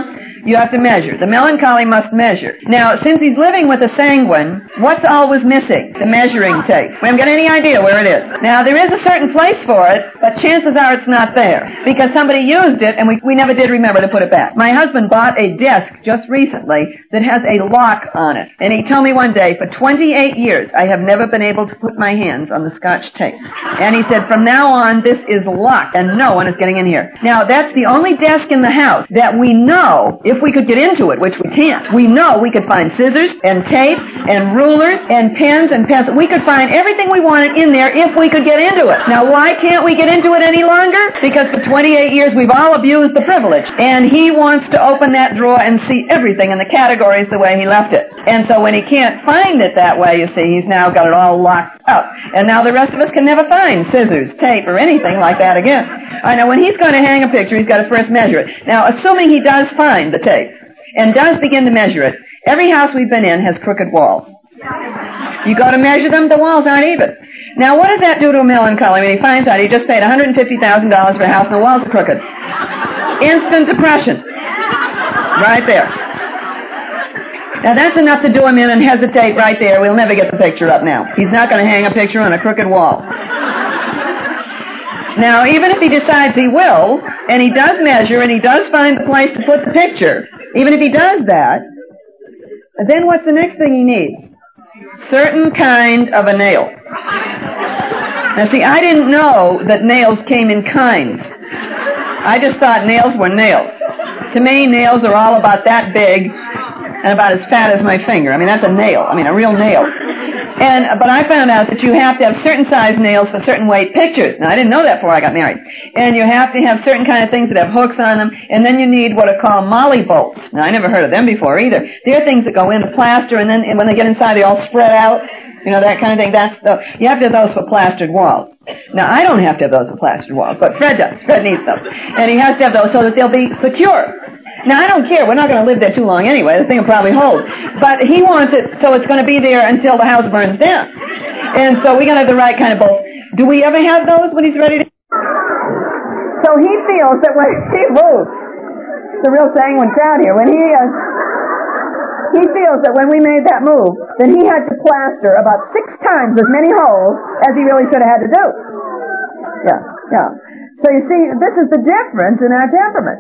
You have to measure. The melancholy must measure. Now, since he's living with a sanguine, what's always missing? The measuring tape. We haven't got any idea where it is. Now, there is a certain place for it, but chances are it's not there, because somebody used it and we, we never did remember to put it back. My husband bought a desk just recently that has a lock on it, and he told me one day, for twenty-eight years, I have never been able to put my hands on the Scotch tape. And he said, from now on, this is locked, and no one is getting in here. Now, that's the only desk in the house that we know, if we could get into it, which we can't, we know we could find scissors and tape and rulers and pens and pencils. We could find everything we wanted in there if we could get into it. Now, why can't we get into it any longer? Because for twenty-eight years, we've all abused the privilege. And he wants to open that drawer and see everything in the categories the way he left it. And so when he can't find it that way, you see, he's now got it all locked up. And now the rest of us can never find scissors, tape, or anything like that again. I know when he's going to hang a picture, he's got to first measure it. Now, assuming he does find the tape and does begin to measure it, every house we've been in has crooked walls. You go to measure them, the walls aren't even. Now, what does that do to a melancholy when he finds out he just paid one hundred fifty thousand dollars for a house and the walls are crooked? Instant depression. Right there. Now, that's enough to do him in and hesitate right there. We'll never get the picture up now. He's not going to hang a picture on a crooked wall. Now, even if he decides he will, and he does measure and he does find the place to put the picture, even if he does that, then what's the next thing he needs? Certain kind of a nail. Now, see, I didn't know that nails came in kinds. I just thought nails were nails. To me, nails are all about that big and about as fat as my finger. I mean, that's a nail. I mean, a real nail. And but I found out that you have to have certain size nails for certain weight pictures. Now, I didn't know that before I got married. And you have to have certain kind of things that have hooks on them. And then you need what are called molly bolts. Now, I never heard of them before either. They're things that go into plaster, and then and when they get inside, they all spread out. You know, that kind of thing. That's the, you have to have those for plastered walls. Now, I don't have to have those for plastered walls, but Fred does. Fred needs those. And he has to have those so that they'll be secure. Now, I don't care. We're not going to live there too long anyway. The thing will probably hold. But he wants it so it's going to be there until the house burns down. And so we're going to have the right kind of bolts. Do we ever have those when he's ready to... So he feels that when he moves, it's a real sanguine crowd here, when he... Uh, He feels that when we made that move, that he had to plaster about six times as many holes as he really should have had to do. Yeah, yeah. So you see, this is the difference in our temperament.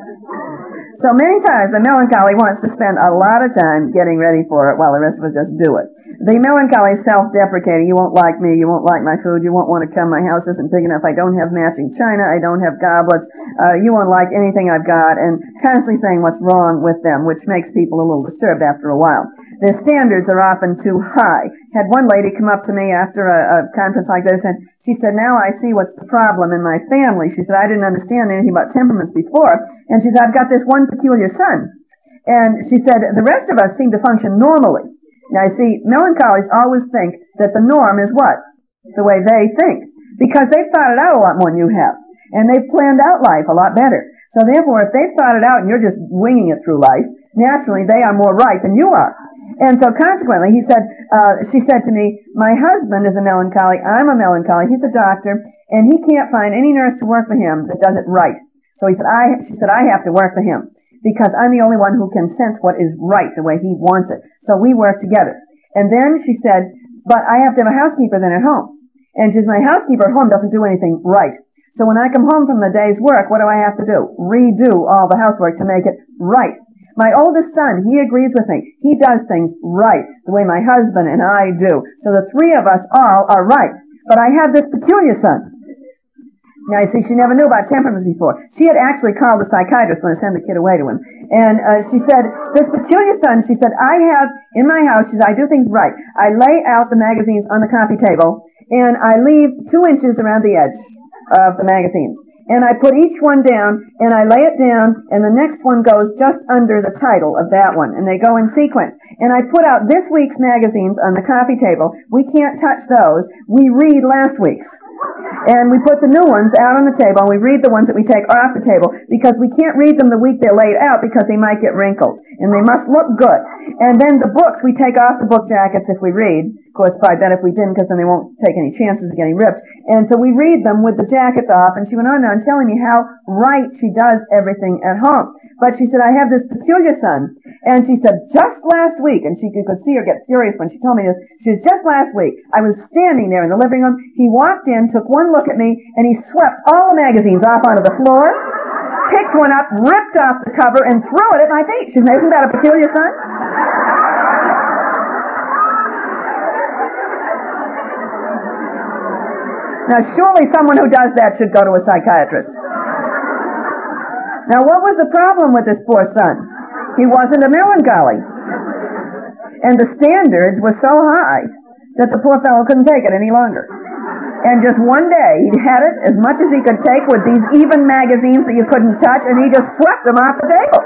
So many times the melancholy wants to spend a lot of time getting ready for it while the rest of us just do it. The melancholy is self-deprecating. You won't like me. You won't like my food. You won't want to come. My house isn't big enough. I don't have matching china. I don't have goblets. Uh, you won't like anything I've got. And constantly saying what's wrong with them, which makes people a little disturbed after a while. Their standards are often too high. Had one lady come up to me after a, a conference like this, and she said, now I see what's the problem in my family. She said, I didn't understand anything about temperaments before. And she said, I've got this one peculiar son. And she said, the rest of us seem to function normally. Now, you see, melancholies always think that the norm is what? The way they think. Because they've thought it out a lot more than you have. And they've planned out life a lot better. So therefore, if they've thought it out and you're just winging it through life, naturally they are more right than you are. And so consequently, he said, uh, she said to me, my husband is a melancholy, I'm a melancholy, he's a doctor, and he can't find any nurse to work for him that does it right. So he said, I, she said, I have to work for him. Because I'm the only one who can sense what is right the way he wants it. So we work together. And then she said, but I have to have a housekeeper then at home. And she says, my housekeeper at home doesn't do anything right. So when I come home from the day's work, what do I have to do? Redo all the housework to make it right. My oldest son, he agrees with me. He does things right, the way my husband and I do. So the three of us all are right. But I have this peculiar son. Now, you see, she never knew about temperaments before. She had actually called the psychiatrist when I sent the kid away to him. And uh, she said, this peculiar son, she said, I have, in my house, she said, I do things right. I lay out the magazines on the coffee table, and I leave two inches around the edge of the magazine. And I put each one down, and I lay it down, and the next one goes just under the title of that one, and they go in sequence. And I put out this week's magazines on the coffee table. We can't touch those. We read last week's. And we put the new ones out on the table, and we read the ones that we take off the table, because we can't read them the week they're laid out, because they might get wrinkled. And they must look good. And then the books, we take off the book jackets if we read. Of course, probably better if we didn't, because then they won't take any chances of getting ripped. And so we read them with the jackets off, and she went on now and telling me how right she does everything at home. But she said, I have this peculiar son. And she said, just last week, and she could see her get furious when she told me this, she said, just last week, I was standing there in the living room, he walked in, took one look at me, and he swept all the magazines off onto the floor, picked one up, ripped off the cover, and threw it at my feet. She said, isn't that a peculiar son? Now, surely someone who does that should go to a psychiatrist. Now, what was the problem with this poor son? He wasn't a melancholy. And the standards were so high that the poor fellow couldn't take it any longer. And just one day, he had it as much as he could take with these even magazines that you couldn't touch, and he just swept them off the table.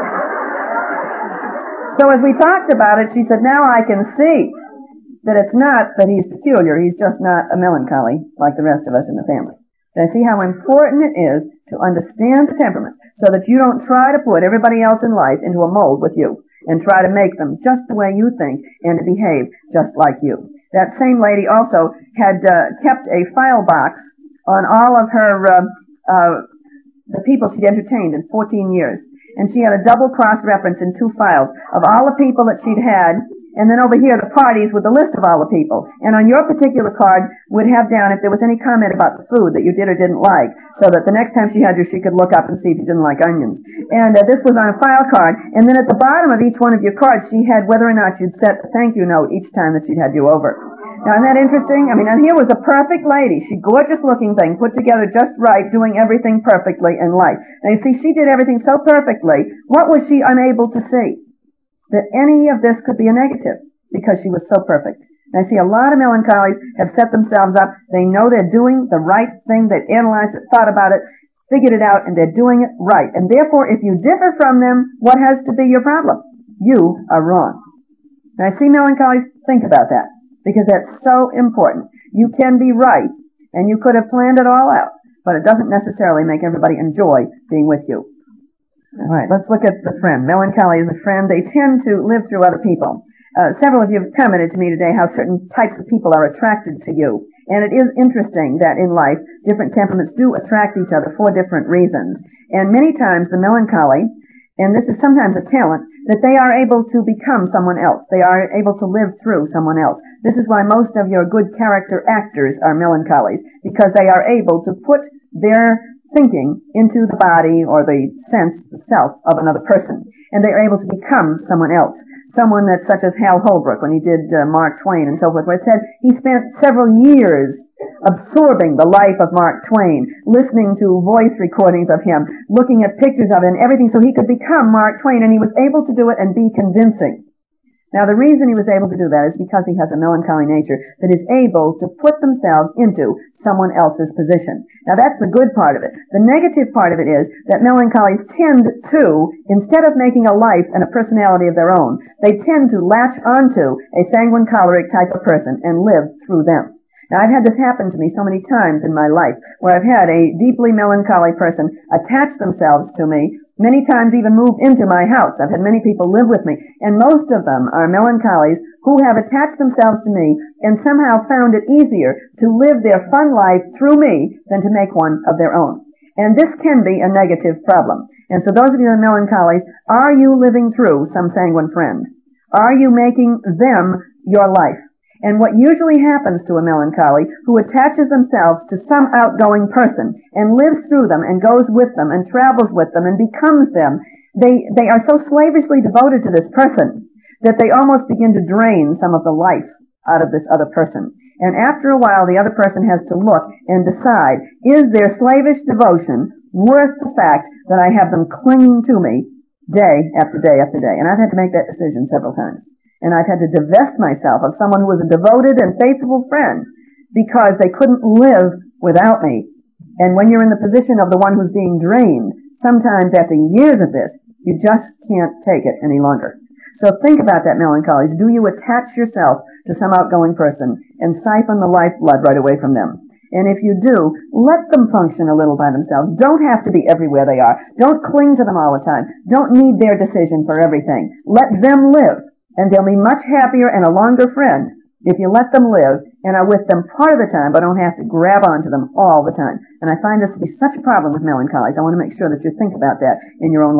So as we talked about it, she said, now I can see that it's not that he's peculiar, he's just not a melancholy like the rest of us in the family. And I see how important it is to understand the temperament so that you don't try to put everybody else in life into a mold with you and try to make them just the way you think and to behave just like you. That same lady also had uh, kept a file box on all of her, uh, uh, the people she'd entertained in fourteen years. And she had a double cross-reference in two files of all the people that she'd had, and then over here the parties with the list of all the people. And on your particular card would have down if there was any comment about the food that you did or didn't like, so that the next time she had you, she could look up and see if you didn't like onions. And uh, this was on a file card. And then at the bottom of each one of your cards, she had whether or not you'd set a thank you note each time that she'd had you over. Now, isn't that interesting? I mean, and here was a perfect lady. She gorgeous looking thing, put together just right, doing everything perfectly in life. Now, you see, she did everything so perfectly. What was she unable to see? That any of this could be a negative because she was so perfect. And I see a lot of melancholies have set themselves up. They know they're doing the right thing. They've analyzed it, thought about it, figured it out, and they're doing it right. And therefore, if you differ from them, what has to be your problem? You are wrong. And I see melancholies think about that because that's so important. You can be right, and you could have planned it all out, but it doesn't necessarily make everybody enjoy being with you. All right, let's look at the friend. Melancholy is a friend. They tend to live through other people. Uh, several of you have commented to me today how certain types of people are attracted to you. And it is interesting that in life, different temperaments do attract each other for different reasons. And many times the melancholy, and this is sometimes a talent, that they are able to become someone else. They are able to live through someone else. This is why most of your good character actors are melancholies, because they are able to put their thinking into the body or the sense, the self of another person. And they are able to become someone else. Someone that's such as Hal Holbrook when he did uh, Mark Twain and so forth, where it said he spent several years absorbing the life of Mark Twain, listening to voice recordings of him, looking at pictures of it and everything so he could become Mark Twain, and he was able to do it and be convincing. Now, the reason he was able to do that is because he has a melancholy nature that is able to put themselves into someone else's position. Now, that's the good part of it. The negative part of it is that melancholies tend to, instead of making a life and a personality of their own, they tend to latch onto a sanguine choleric type of person and live through them. Now, I've had this happen to me so many times in my life, where I've had a deeply melancholy person attach themselves to me, many times even move into my house. I've had many people live with me, and most of them are melancholies who have attached themselves to me and somehow found it easier to live their fun life through me than to make one of their own. And this can be a negative problem. And so those of you who are melancholies, are you living through some sanguine friend? Are you making them your life? And what usually happens to a melancholy who attaches themselves to some outgoing person and lives through them and goes with them and travels with them and becomes them, they, they are so slavishly devoted to this person that they almost begin to drain some of the life out of this other person. And after a while, the other person has to look and decide, is their slavish devotion worth the fact that I have them clinging to me day after day after day? And I've had to make that decision several times. And I've had to divest myself of someone who was a devoted and faithful friend because they couldn't live without me. And when you're in the position of the one who's being drained, sometimes after years of this, you just can't take it any longer. So think about that, melancholies. Do you attach yourself to some outgoing person and siphon the lifeblood right away from them? And if you do, let them function a little by themselves. Don't have to be everywhere they are. Don't cling to them all the time. Don't need their decision for everything. Let them live. And they'll be much happier and a longer friend if you let them live and are with them part of the time, but don't have to grab onto them all the time. And I find this to be such a problem with melancholies. I want to make sure that you think about that in your own life.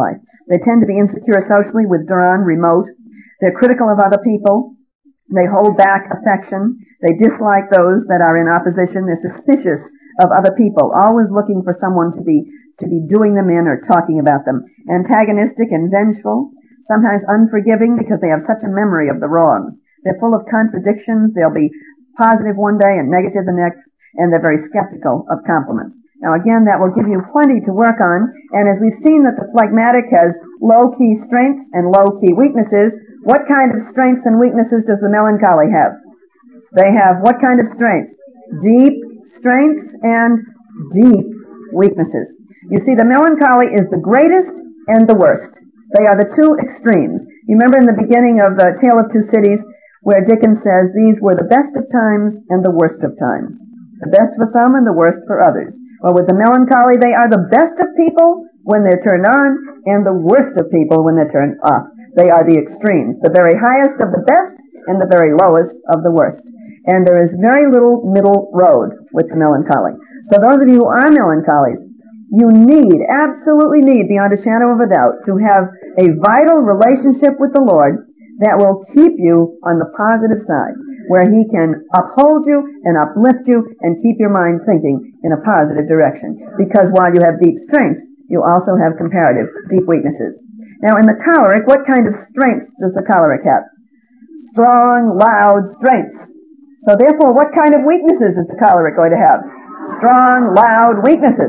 They tend to be insecure socially, withdrawn, remote. They're critical of other people. They hold back affection. They dislike those that are in opposition. They're suspicious of other people, always looking for someone to be to be doing them in or talking about them. Antagonistic and vengeful, sometimes unforgiving because they have such a memory of the wrongs. They're full of contradictions. They'll be positive one day and negative the next, and they're very skeptical of compliments. Now again, that will give you plenty to work on, and as we've seen that the phlegmatic has low-key strengths and low-key weaknesses, what kind of strengths and weaknesses does the melancholy have? They have what kind of strengths? Deep strengths and deep weaknesses. You see, the melancholy is the greatest and the worst. They are the two extremes. You remember in the beginning of the Tale of Two Cities where Dickens says these were the best of times and the worst of times. The best for some and the worst for others. Well, with the melancholy, they are the best of people when they're turned on and the worst of people when they're turned off. They are the extremes, the very highest of the best and the very lowest of the worst. And there is very little middle road with the melancholy. So those of you who are melancholies, you need, absolutely need, beyond a shadow of a doubt, to have a vital relationship with the Lord that will keep you on the positive side, where He can uphold you and uplift you and keep your mind thinking in a positive direction. Because while you have deep strengths, you also have comparative deep weaknesses. Now, in the choleric, what kind of strengths does the choleric have? Strong, loud strengths. So therefore, what kind of weaknesses is the choleric going to have? Strong, loud weaknesses.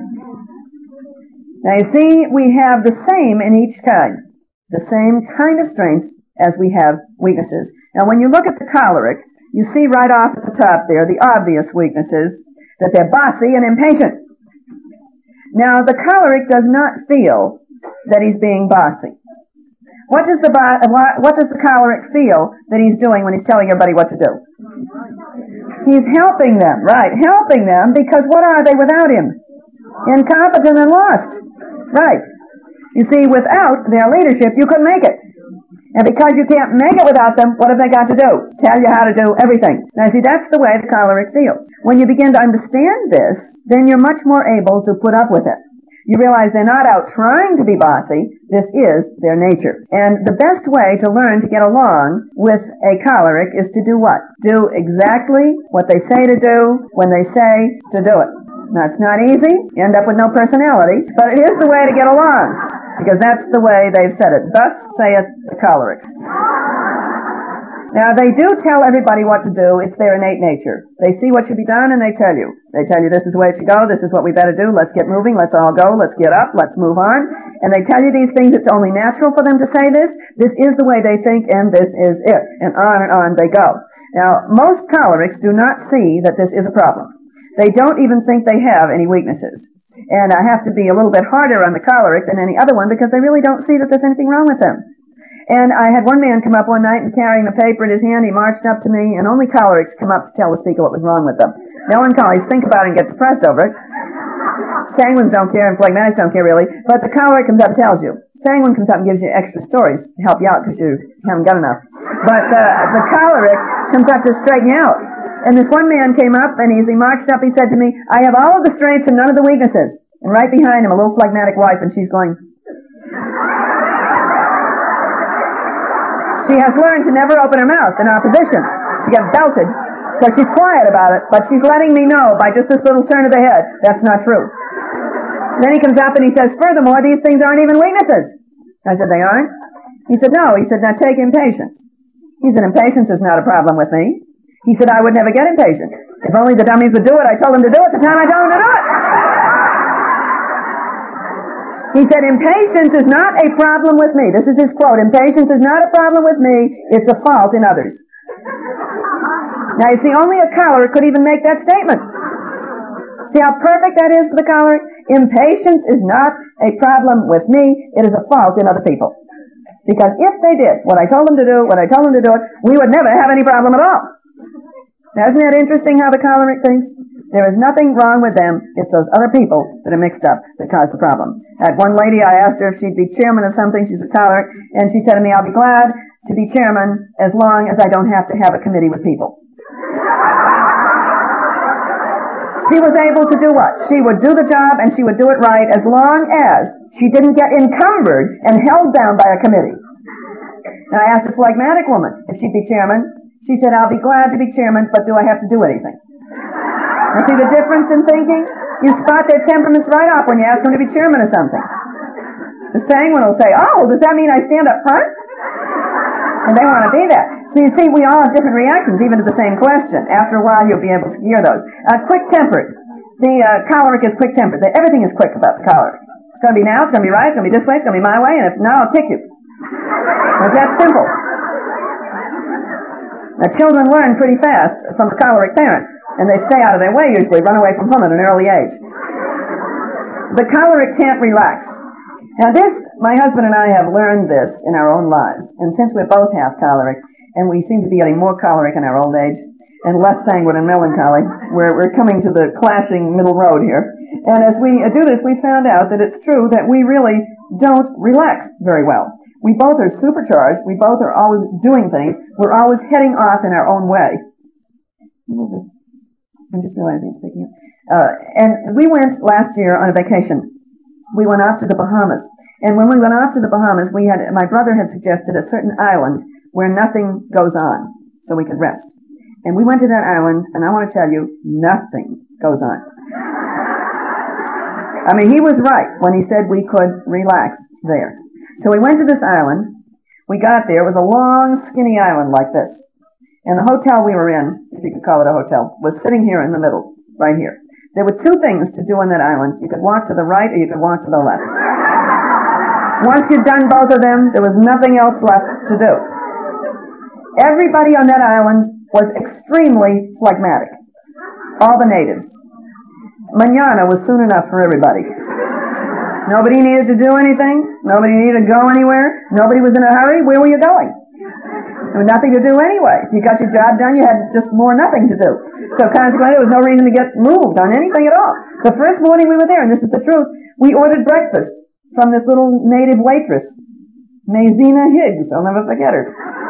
Now you see, we have the same in each kind. The same kind of strengths as we have weaknesses. Now when you look at the choleric, you see right off at the top there the obvious weaknesses, that they're bossy and impatient. Now the choleric does not feel that he's being bossy. What does the what does the choleric feel that he's doing when he's telling everybody what to do? He's helping them, right, helping them, because what are they without him? Incompetent and lost. Right. You see, without their leadership, you couldn't make it. And because you can't make it without them, what have they got to do? Tell you how to do everything. Now, see, that's the way the choleric feels. When you begin to understand this, then you're much more able to put up with it. You realize they're not out trying to be bossy. This is their nature. And the best way to learn to get along with a choleric is to do what? Do exactly what they say to do when they say to do it. Now, it's not easy. You end up with no personality, but it is the way to get along, because that's the way they've said it. Thus saith the choleric. Now, they do tell everybody what to do. It's their innate nature. They see what should be done, and they tell you. They tell you this is the way it should go, this is what we better do, let's get moving, let's all go, let's get up, let's move on. And they tell you these things, it's only natural for them to say this. This is the way they think, and this is it. And on and on they go. Now, most cholerics do not see that this is a problem. They don't even think they have any weaknesses. And I have to be a little bit harder on the choleric than any other one because they really don't see that there's anything wrong with them. And I had one man come up one night and carrying the paper in his hand, he marched up to me, and only cholerics come up to tell the speaker what was wrong with them. Melancholies think about it and get depressed over it. Sanguines don't care and phlegmatics don't care really, but the choleric comes up and tells you. Sanguine comes up and gives you extra stories to help you out because you haven't got enough. But uh, the choleric comes up to straighten you out. And this one man came up, and as he marched up, he said to me, I have all of the strengths and none of the weaknesses. And right behind him, a little phlegmatic wife, and she's going... She has learned to never open her mouth in opposition. She gets belted, so she's quiet about it, but she's letting me know by just this little turn of the head, that's not true. Then he comes up and he says, furthermore, these things aren't even weaknesses. I said, they aren't? He said, no. He said, now take impatience. He said, impatience is not a problem with me. He said, I would never get impatient. If only the dummies would do it, I told them to do it the time I told them to do it. He said, impatience is not a problem with me. This is his quote. Impatience is not a problem with me. It's a fault in others. Now, you see, only a choleric could even make that statement. See how perfect that is for the choleric? Impatience is not a problem with me. It is a fault in other people. Because if they did what I told them to do, when I told them to do it, we would never have any problem at all. Now, isn't that interesting how the choleric thinks? There is nothing wrong with them. It's those other people that are mixed up that cause the problem. At one lady, I asked her if she'd be chairman of something. She's a choleric. And she said to me, I'll be glad to be chairman as long as I don't have to have a committee with people. She was able to do what? She would do the job and she would do it right as long as she didn't get encumbered and held down by a committee. And I asked a phlegmatic woman if she'd be chairman. She said, I'll be glad to be chairman, but do I have to do anything? You see the difference in thinking? You spot their temperaments right off when you ask them to be chairman of something. The sanguine will say, oh, does that mean I stand up front? And they want to be that. So you see, we all have different reactions, even to the same question. After a while, you'll be able to hear those. Uh, quick-tempered. The uh, choleric is quick-tempered. Everything is quick about the choleric. It's going to be now, it's going to be right, it's going to be this way, it's going to be my way, and if no, I'll kick you. But that's simple. Now, children learn pretty fast from a choleric parent, and they stay out of their way usually, run away from home at an early age. The choleric can't relax. Now this, my husband and I have learned this in our own lives, and since we're both half choleric, and we seem to be getting more choleric in our old age, and less sanguine and melancholy, we're, we're coming to the clashing middle road here. And as we do this, we found out that it's true that we really don't relax very well. We both are supercharged. We both are always doing things. We're always heading off in our own way. I'm just realizing it's picking up. Uh, and we went last year on a vacation. We went off to the Bahamas. And when we went off to the Bahamas, we had, my brother had suggested a certain island where nothing goes on, so we could rest. And we went to that island, and I want to tell you, nothing goes on. I mean, he was right when he said we could relax there. So we went to this island. We got there. It was a long, skinny island like this. And the hotel we were in, if you could call it a hotel, was sitting here in the middle, right here. There were two things to do on that island. You could walk to the right or you could walk to the left. Once you'd done both of them, there was nothing else left to do. Everybody on that island was extremely phlegmatic. All the natives. Manana was soon enough for everybody. Nobody needed to do anything. Nobody needed to go anywhere. Nobody was in a hurry. Where were you going? There was nothing to do anyway. If you got your job done, you had just more nothing to do. So consequently, there was no reason to get moved on anything at all. The first morning we were there, and this is the truth, we ordered breakfast from this little native waitress, Mazina Higgs. I'll never forget her.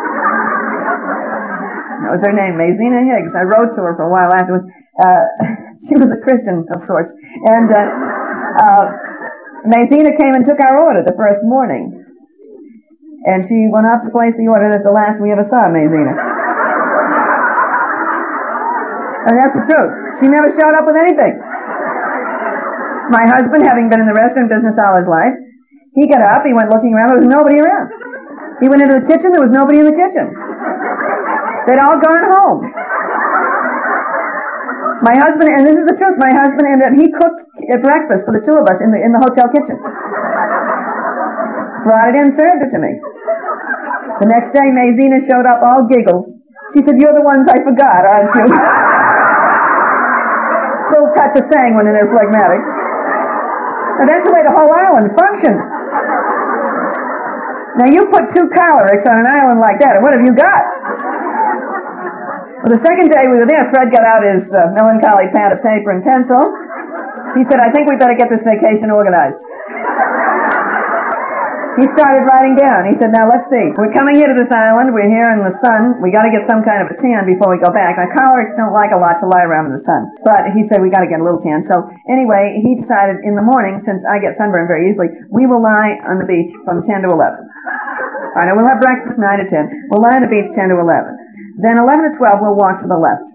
That was her name, Mazina Higgs. I wrote to her for a while afterwards. Uh, she was a Christian of sorts. And uh, uh, Mazina came and took our order the first morning. And she went off to place the order. That's the last we ever saw Mazina. And that's the truth. She never showed up with anything. My husband, having been in the restaurant business all his life, he got up, he went looking around, there was nobody around. He went into the kitchen, there was nobody in the kitchen. They'd all gone home. My husband, and this is the truth, my husband ended up, he cooked breakfast for the two of us in the in the hotel kitchen. Brought it in, served it to me. The next day, Mazina showed up all giggles. She said, "You're the ones I forgot, aren't you?" Still touch a sanguine and they're phlegmatic. Now that's the way the whole island functions. Now you put two cholerics on an island like that, and what have you got? Well, the second day we were there, Fred got out his uh, melancholy pad of paper and pencil. He said, "I think we better get this vacation organized." He started writing down. He said, "Now let's see. We're coming here to this island. We're here in the sun. We got to get some kind of a tan before we go back. Now, cholerics don't like a lot to lie around in the sun, but he said we got to get a little tan." So anyway, he decided in the morning, since I get sunburned very easily, we will lie on the beach from ten to eleven. All right, now we'll have breakfast nine to ten. We'll lie on the beach ten to eleven. Then eleven to twelve, we'll walk to the left.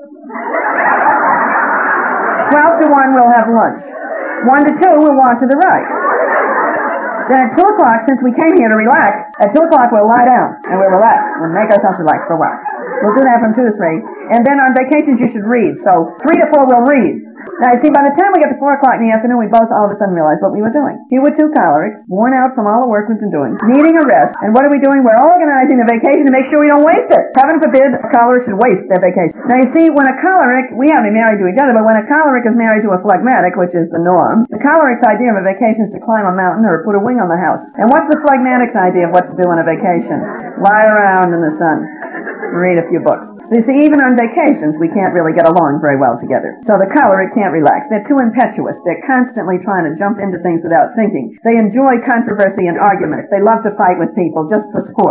twelve to one, we'll have lunch. one to two, we'll walk to the right. Then at two o'clock, since we came here to relax, at two o'clock we'll lie down and we'll relax. We'll make ourselves relax for a while. We'll do that from two to three. And then on vacations you should read. So three to four we'll read. Now you see, by the time we get to four o'clock in the afternoon, we both all of a sudden realized what we were doing. Here were two cholerics, worn out from all the work we've been doing, needing a rest. And what are we doing? We're organizing the vacation to make sure we don't waste it. Heaven forbid a choleric should waste their vacation. Now you see, when a choleric, we haven't been married to each other, but when a choleric is married to a phlegmatic, which is the norm, the choleric's idea of a vacation is to climb a mountain or put a wing on the house. And what's the phlegmatic's idea of what to do on a vacation? Lie around in the sun. Read a few books. So you see, even on vacations, we can't really get along very well together. So the choleric can't relax. They're too impetuous. They're constantly trying to jump into things without thinking. They enjoy controversy and arguments. They love to fight with people just for sport.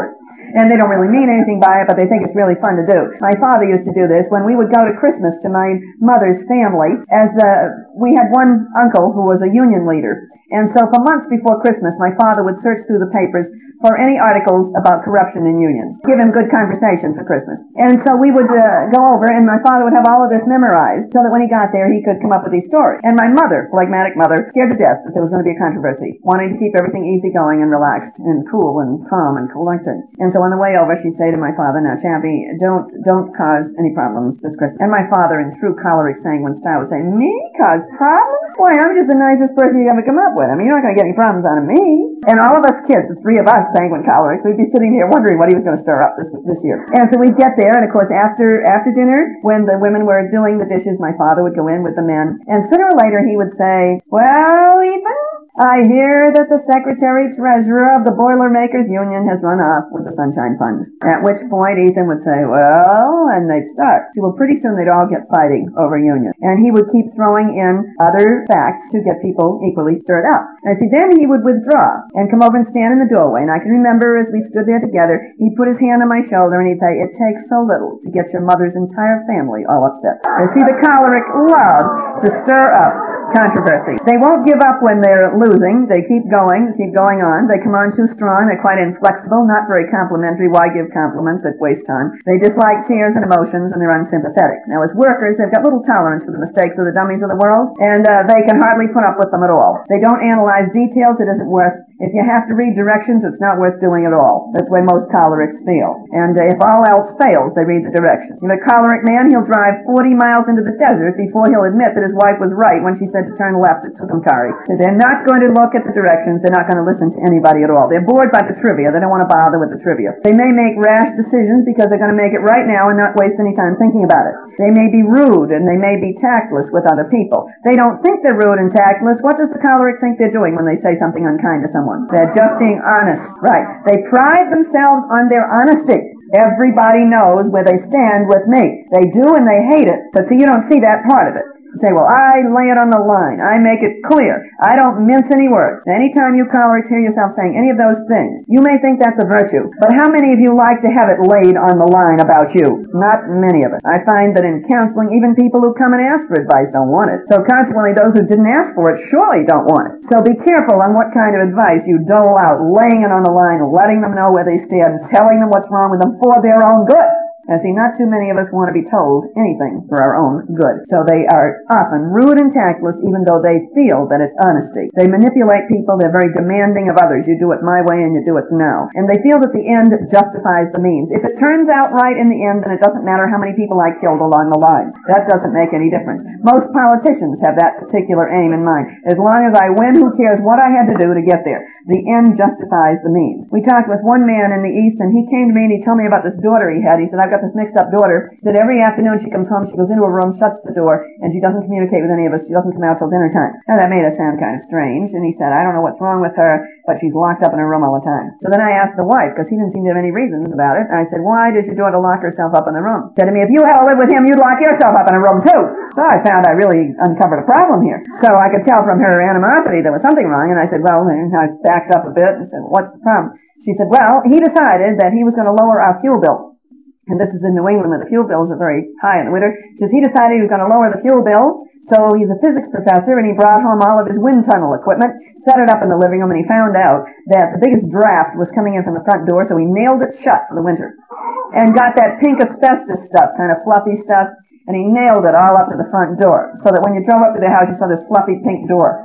and they don't really mean anything by it, but they think it's really fun to do. My father used to do this when we would go to Christmas to my mother's family, as uh, we had one uncle who was a union leader. And so for months before Christmas, my father would search through the papers for any articles about corruption in unions. Give him good conversation for Christmas. And so we would uh, go over, and my father would have all of this memorized, so that when he got there, he could come up with these stories. And my mother, phlegmatic mother, scared to death that there was going to be a controversy, wanting to keep everything easygoing and relaxed and cool and calm and collected. And so on the way over, she'd say to my father, now, Chappie, don't don't cause any problems this Christmas. And my father, in true choleric sanguine style, would say, me cause problems? Why, I'm just the nicest person you ever come up with. I mean, you're not going to get any problems out of me. And all of us kids, the three of us, sanguine cholerics, we'd be sitting here wondering what he was going to stir up this this year. And so we'd get there, and of course, after after dinner, when the women were doing the dishes, my father would go in with the men, and sooner or later he would say, well, Ethan, I hear that the Secretary-Treasurer of the Boilermakers Union has run off with the Sunshine Fund. At which point Ethan would say, well, and they'd start. See, well, pretty soon they'd all get fighting over union. And he would keep throwing in other facts to get people equally stirred up. And see, then he would withdraw and come over and stand in the doorway. And I can remember as we stood there together, he'd put his hand on my shoulder and he'd say, it takes so little to get your mother's entire family all upset. And see, the choleric loves to stir up controversy. They won't give up when they're losing. They keep going, keep going on. They come on too strong. They're quite inflexible, not very complimentary. Why give compliments that waste time? They dislike tears and emotions, and they're unsympathetic. Now, as workers, they've got little tolerance for the mistakes of the dummies of the world, and uh, they can hardly put up with them at all. They don't analyze details. It isn't worth. If you have to read directions, it's not worth doing at all. That's the way most cholerics feel. And uh, if all else fails, they read the directions. If a choleric man, he'll drive forty miles into the desert before he'll admit that his wife was right when she said to turn left at Tucumcari. So they're not going to look at the directions. They're not going to listen to anybody at all. They're bored by the trivia. They don't want to bother with the trivia. They may make rash decisions because they're going to make it right now and not waste any time thinking about it. They may be rude and they may be tactless with other people. They don't think they're rude and tactless. What does the choleric think they're doing when they say something unkind to someone? They're just being honest. Right. They pride themselves on their honesty. Everybody knows where they stand with me. They do and they hate it. But see, you don't see that part of it. You say, well, I lay it on the line. I make it clear. I don't mince any words. Anytime you cholerics hear yourself saying any of those things, you may think that's a virtue. But how many of you like to have it laid on the line about you? Not many of us. I find that in counseling, even people who come and ask for advice don't want it. So consequently, those who didn't ask for it surely don't want it. So be careful on what kind of advice you dole out, laying it on the line, letting them know where they stand, telling them what's wrong with them for their own good. Now, see, not too many of us want to be told anything for our own good. So they are often rude and tactless, even though they feel that it's honesty. They manipulate people. They're very demanding of others. You do it my way and you do it now. And they feel that the end justifies the means. If it turns out right in the end, then it doesn't matter how many people I killed along the line. That doesn't make any difference. Most politicians have that particular aim in mind. As long as I win, who cares what I had to do to get there? The end justifies the means. We talked with one man in the East, and he came to me and he told me about this daughter he had. He said, I've got this mixed-up daughter that every afternoon she comes home, she goes into a room, shuts the door, and she doesn't communicate with any of us. She doesn't come out till dinner time. Now, that made us sound kind of strange, and he said, I don't know what's wrong with her, but she's locked up in her room all the time. So then I asked the wife, because he didn't seem to have any reasons about it, and I said, why does your daughter lock herself up in the room? He said to me, if you had to live with him, you'd lock yourself up in a room, too. So I found I really uncovered a problem here. So I could tell from her animosity there was something wrong, and I said, well, and I backed up a bit and said, what's the problem? She said, well, he decided that he was going to lower our fuel bill. And this is in New England where the fuel bills are very high in the winter. Because he decided he was going to lower the fuel bill. So he's a physics professor, and he brought home all of his wind tunnel equipment, set it up in the living room, and he found out that the biggest draft was coming in from the front door, so he nailed it shut for the winter. And got that pink asbestos stuff, kind of fluffy stuff, and he nailed it all up to the front door. So that when you drove up to the house, you saw this fluffy pink door.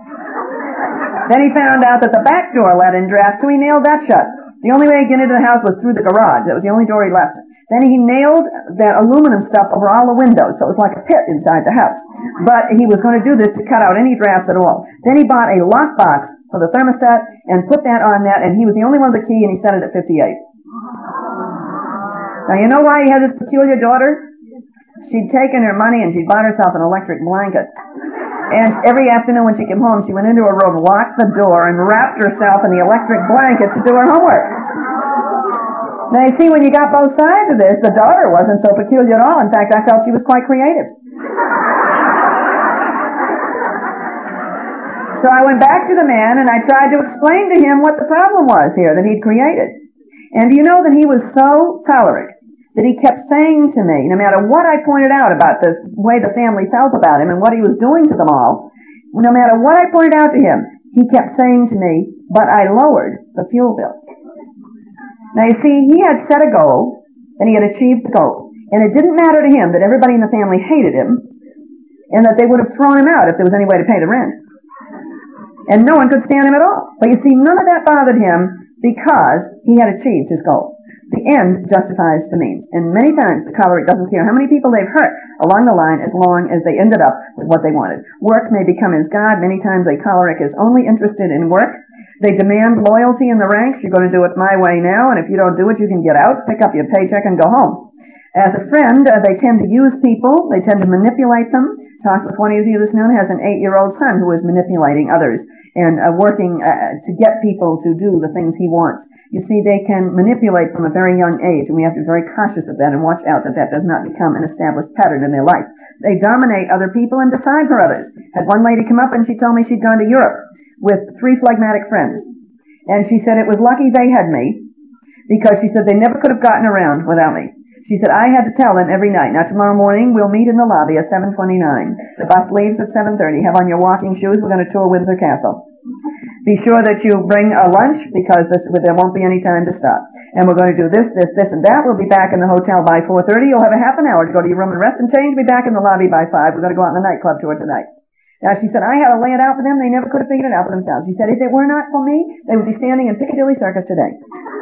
Then he found out that the back door let in draft, so he nailed that shut. The only way to get into the house was through the garage. That was the only door he left. Then he nailed that aluminum stuff over all the windows, so it was like a pit inside the house. But he was going to do this to cut out any drafts at all. Then he bought a lockbox for the thermostat and put that on that, and he was the only one with the key, and he set it at fifty-eight. Now, you know why he had this peculiar daughter? She'd taken her money and she'd bought herself an electric blanket. And every afternoon when she came home, she went into her room, locked the door, and wrapped herself in the electric blanket to do her homework. Now, you see, when you got both sides of this, the daughter wasn't so peculiar at all. In fact, I felt she was quite creative. So I went back to the man, and I tried to explain to him what the problem was here that he'd created. And do you know that he was so choleric that he kept saying to me, no matter what I pointed out about the way the family felt about him and what he was doing to them all, no matter what I pointed out to him, he kept saying to me, but I lowered the fuel bill. Now you see, he had set a goal, and he had achieved the goal. And it didn't matter to him that everybody in the family hated him, and that they would have thrown him out if there was any way to pay the rent. And no one could stand him at all. But you see, none of that bothered him because he had achieved his goal. The end justifies the means. And many times the choleric doesn't care how many people they've hurt along the line as long as they ended up with what they wanted. Work may become his God. Many times a choleric is only interested in work. They demand loyalty in the ranks. You're going to do it my way now, and if you don't do it, you can get out, pick up your paycheck, and go home. As a friend, uh, they tend to use people. They tend to manipulate them. Talked with one of you this noon, has an eight-year-old son who is manipulating others and uh, working uh, to get people to do the things he wants. You see, they can manipulate from a very young age, and we have to be very cautious of that and watch out that that does not become an established pattern in their life. They dominate other people and decide for others. Had one lady come up and she told me she'd gone to Europe with three phlegmatic friends. And she said it was lucky they had me, because she said they never could have gotten around without me. She said, I had to tell them every night, now tomorrow morning we'll meet in the lobby at seven twenty-nine. The bus leaves at seven thirty. Have on your walking shoes. We're going to tour Windsor Castle. Be sure that you bring a lunch, because this, there won't be any time to stop. And we're going to do this, this, this, and that. We'll be back in the hotel by four thirty. You'll have a half an hour to go to your room and rest and change. Be back in the lobby by five. We're going to go out on the nightclub tour tonight. Now, she said, I had to lay it out for them. They never could have figured it out for themselves. She said, if it were not for me, they would be standing in Piccadilly Circus today.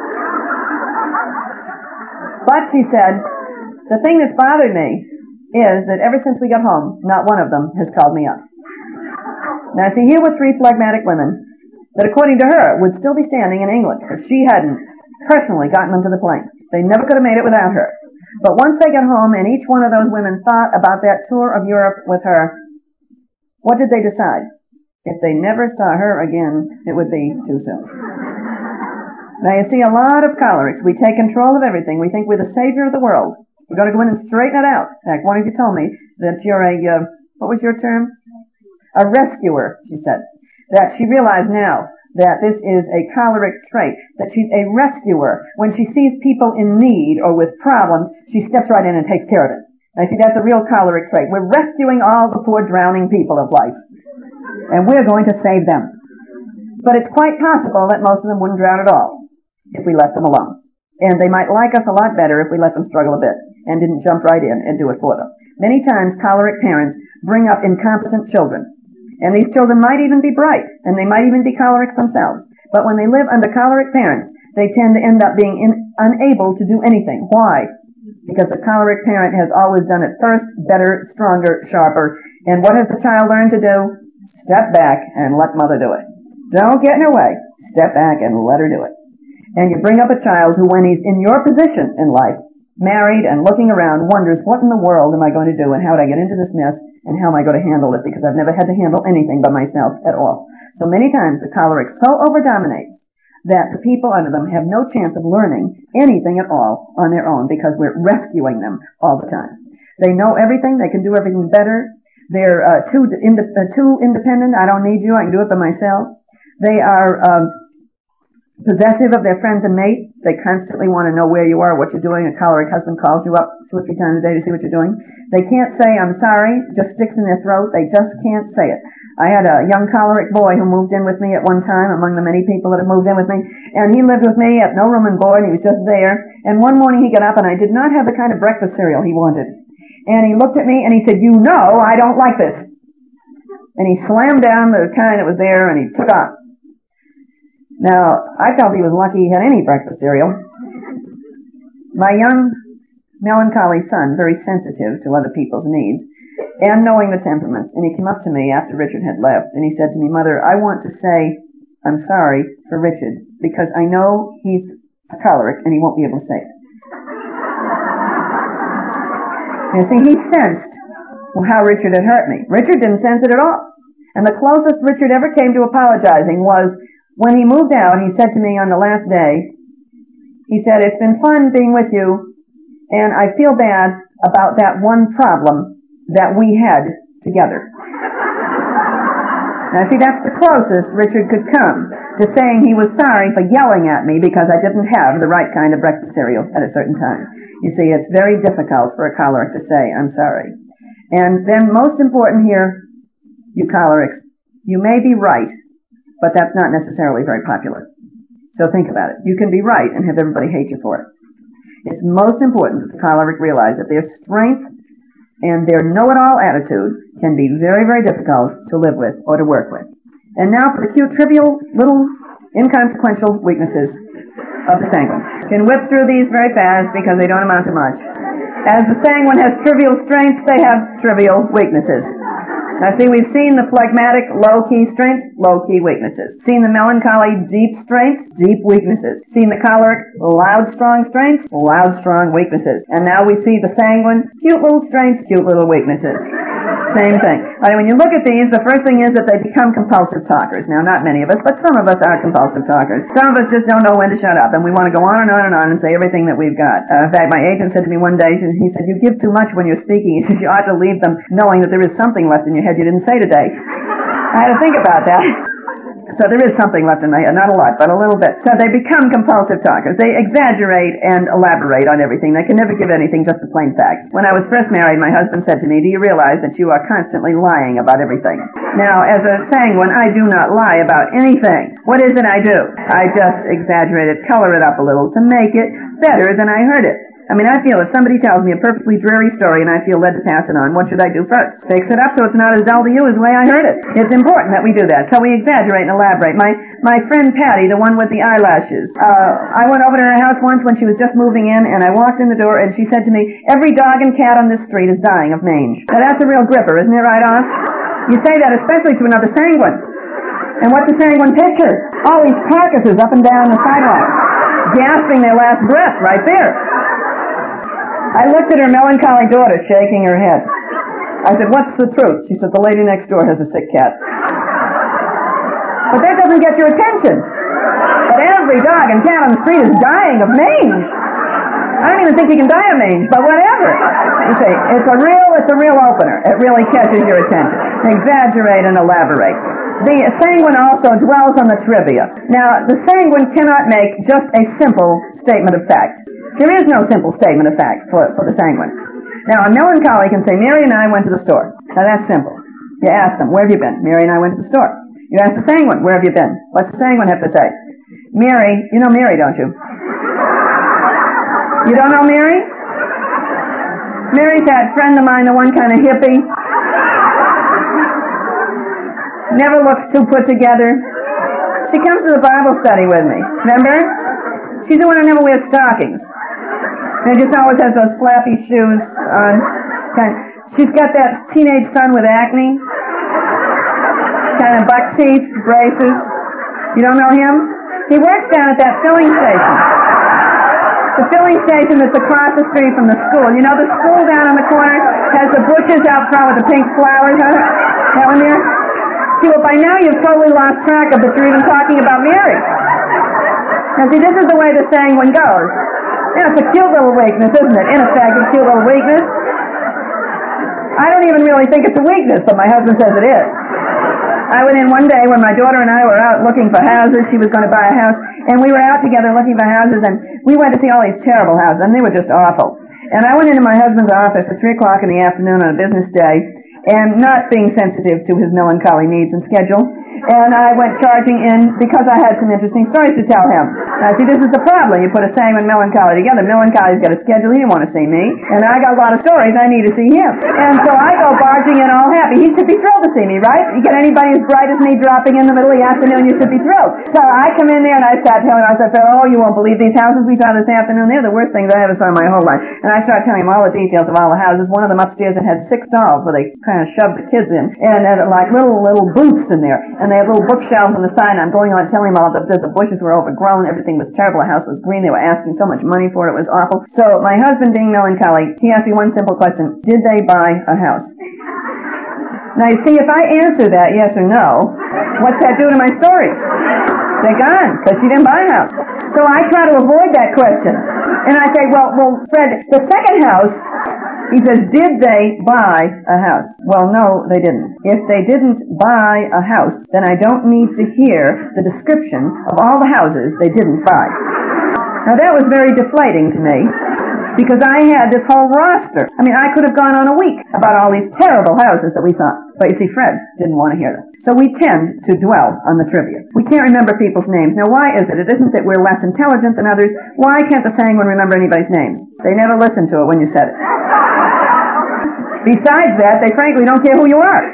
But, she said, the thing that's bothered me is that ever since we got home, not one of them has called me up. Now, see, here were three phlegmatic women that, according to her, would still be standing in England if she hadn't personally gotten them to the plane. They never could have made it without her. But once they got home and each one of those women thought about that tour of Europe with her, what did they decide? If they never saw her again, it would be too soon. Now, you see, a lot of cholerics, we take control of everything. We think we're the savior of the world. We're going to go in and straighten it out. In fact, one of you told me that you're a, uh, what was your term? A rescuer, she said. That she realized now that this is a choleric trait, that she's a rescuer. When she sees people in need or with problems, she steps right in and takes care of it. Now, see, that's a real choleric trait. We're rescuing all the poor drowning people of life. And we're going to save them. But it's quite possible that most of them wouldn't drown at all if we left them alone. And they might like us a lot better if we let them struggle a bit and didn't jump right in and do it for them. Many times, choleric parents bring up incompetent children. And these children might even be bright, and they might even be cholerics themselves. But when they live under choleric parents, they tend to end up being in, unable to do anything. Why? Because the choleric parent has always done it first, better, stronger, sharper. And what has the child learned to do? Step back and let mother do it. Don't get in her way. Step back and let her do it. And you bring up a child who, when he's in your position in life, married and looking around, wonders, what in the world am I going to do, and how would I get into this mess, and how am I going to handle it, because I've never had to handle anything by myself at all. So many times the choleric so overdominates that the people under them have no chance of learning anything at all on their own, because we're rescuing them all the time. They know everything. They can do everything better. They're uh, too, ind- uh, too independent. I don't need you. I can do it by myself. They are um, possessive of their friends and mates. They constantly want to know where you are, what you're doing. A choleric husband calls you up two or three times a day to see what you're doing. They can't say, I'm sorry, just sticks in their throat. They just can't say it. I had a young choleric boy who moved in with me at one time, among the many people that have moved in with me, and he lived with me at no room and board. He was just there. And one morning he got up, and I did not have the kind of breakfast cereal he wanted. And he looked at me and he said, you know I don't like this. And he slammed down the kind that was there and he took off. Now, I felt he was lucky he had any breakfast cereal. My young, melancholy son, very sensitive to other people's needs, and knowing the temperaments, and he came up to me after Richard had left, and he said to me, Mother, I want to say I'm sorry for Richard, because I know he's a choleric and he won't be able to say it. You see, he sensed how Richard had hurt me. Richard didn't sense it at all. And the closest Richard ever came to apologizing was when he moved out. He said to me on the last day, he said, it's been fun being with you, and I feel bad about that one problem that we had together. Now, see, that's the closest Richard could come to saying he was sorry for yelling at me because I didn't have the right kind of breakfast cereal at a certain time. You see, it's very difficult for a choleric to say, I'm sorry. And then most important here, you cholerics, you may be right, but that's not necessarily very popular. So think about it. You can be right and have everybody hate you for it. It's most important that the choleric realize that their strength and their know-it-all attitude can be very, very difficult to live with or to work with. And now for the cute, trivial, little, inconsequential weaknesses of the sanguine. Can whip through these very fast because they don't amount to much. As the sanguine has trivial strengths, they have trivial weaknesses. Now see, we've seen the phlegmatic, low-key strengths, low-key weaknesses. Seen the melancholy, deep strengths, deep weaknesses. Seen the choleric, loud, strong strengths, loud, strong weaknesses. And now we see the sanguine, cute little strengths, cute little weaknesses. Same thing. I mean, when you look at these, the first thing is that they become compulsive talkers. Now, not many of us, but some of us are compulsive talkers. Some of us just don't know when to shut up, and we want to go on and on and on and say everything that we've got. Uh, in fact, my agent said to me one day, he said, you give too much when you're speaking. He says, you ought to leave them knowing that there is something left in your head you didn't say today. I had to think about that. So there is something left in my head, not a lot, but a little bit. So they become compulsive talkers. They exaggerate and elaborate on everything. They can never give anything just the plain facts. When I was first married, my husband said to me, do you realize that you are constantly lying about everything? Now, as a sanguine, I do not lie about anything. What is it I do? I just exaggerate it, color it up a little to make it better than I heard it. I mean, I feel if somebody tells me a perfectly dreary story and I feel led to pass it on, what should I do first? Fix it up so it's not as dull to you as the way I heard it. It's important that we do that. So we exaggerate and elaborate. My my friend Patty, the one with the eyelashes, uh, I went over to her house once when she was just moving in, and I walked in the door and she said to me, every dog and cat on this street is dying of mange. Now that's a real gripper, isn't it, right off? You say that especially to another sanguine. And what's a sanguine picture? All these carcasses up and down the sidewalk, gasping their last breath right there. I looked at her melancholy daughter, shaking her head. I said, what's the truth? She said, the lady next door has a sick cat. But that doesn't get your attention. But every dog and cat on the street is dying of mange. I don't even think you can die of mange, but whatever. You see, it's a real, it's a real opener. It really catches your attention. Exaggerate and elaborate. The sanguine also dwells on the trivia. Now, the sanguine cannot make just a simple statement of fact. There is no simple statement of fact for, for the sanguine. Now, a melancholy can say, Mary and I went to the store. Now, that's simple. You ask them, where have you been? Mary and I went to the store. You ask the sanguine, where have you been? What's the sanguine have to say? Mary, you know Mary, don't you? You don't know Mary? Mary's that friend of mine, the one kind of hippie. Never looks too put together. She comes to the Bible study with me. Remember? She's the one who never wears stockings. And just always has those flappy shoes on. She's got that teenage son with acne. Kind of buck teeth, braces. You don't know him? He works down at that filling station. The filling station that's across the street from the school. You know the school down on the corner has the bushes out front with the pink flowers on it? That one there? See, well, by now you've totally lost track of that you're even talking about Mary. Now, see, this is the way the sanguine goes. Yeah, it's a cute little weakness, isn't it? In effect, a cute little weakness. I don't even really think it's a weakness, but my husband says it is. I went in one day when my daughter and I were out looking for houses. She was going to buy a house, and we were out together looking for houses, and we went to see all these terrible houses, and they were just awful. And I went into my husband's office at three o'clock in the afternoon on a business day, and not being sensitive to his melancholy needs and schedule, and I went charging in because I had some interesting stories to tell him. Now, see, this is the problem. You put a sanguine and melancholy together. Melancholy's got a schedule. He didn't want to see me. And I got a lot of stories. I need to see him. And so I go barging in all happy. He should be thrilled to see me, right? You get anybody as bright as me dropping in the middle of the afternoon, you should be thrilled. So I come in there and I start telling him, I said, oh, you won't believe these houses we saw this afternoon. They're the worst things I ever saw in my whole life. And I start telling him all the details of all the houses. One of them upstairs that had six dolls where they kind of shoved the kids in. And had like little, little booths in there. And they had little bookshelves on the side. And I'm going on telling him all that the, the bushes were overgrown. Everything was terrible. The house was green. They were asking so much money for it. It was awful. So my husband, being melancholy, he asked me one simple question. Did they buy a house? Now, you see, if I answer that yes or no, what's that do to my story? They're gone, because she didn't buy a house. So I try to avoid that question. And I say, well, well, Fred, the second house, He says, did they buy a house? Well, no, they didn't. If they didn't buy a house, then I don't need to hear the description of all the houses they didn't buy. Now, that was very deflating to me, because I had this whole roster. I mean, I could have gone on a week about all these terrible houses that we saw. But you see, Fred didn't want to hear them. So we tend to dwell on the trivia. We can't remember people's names. Now, why is it? It isn't that we're less intelligent than others. Why can't the sanguine remember anybody's name? They never listened to it when you said it. Besides that, they frankly don't care who you are.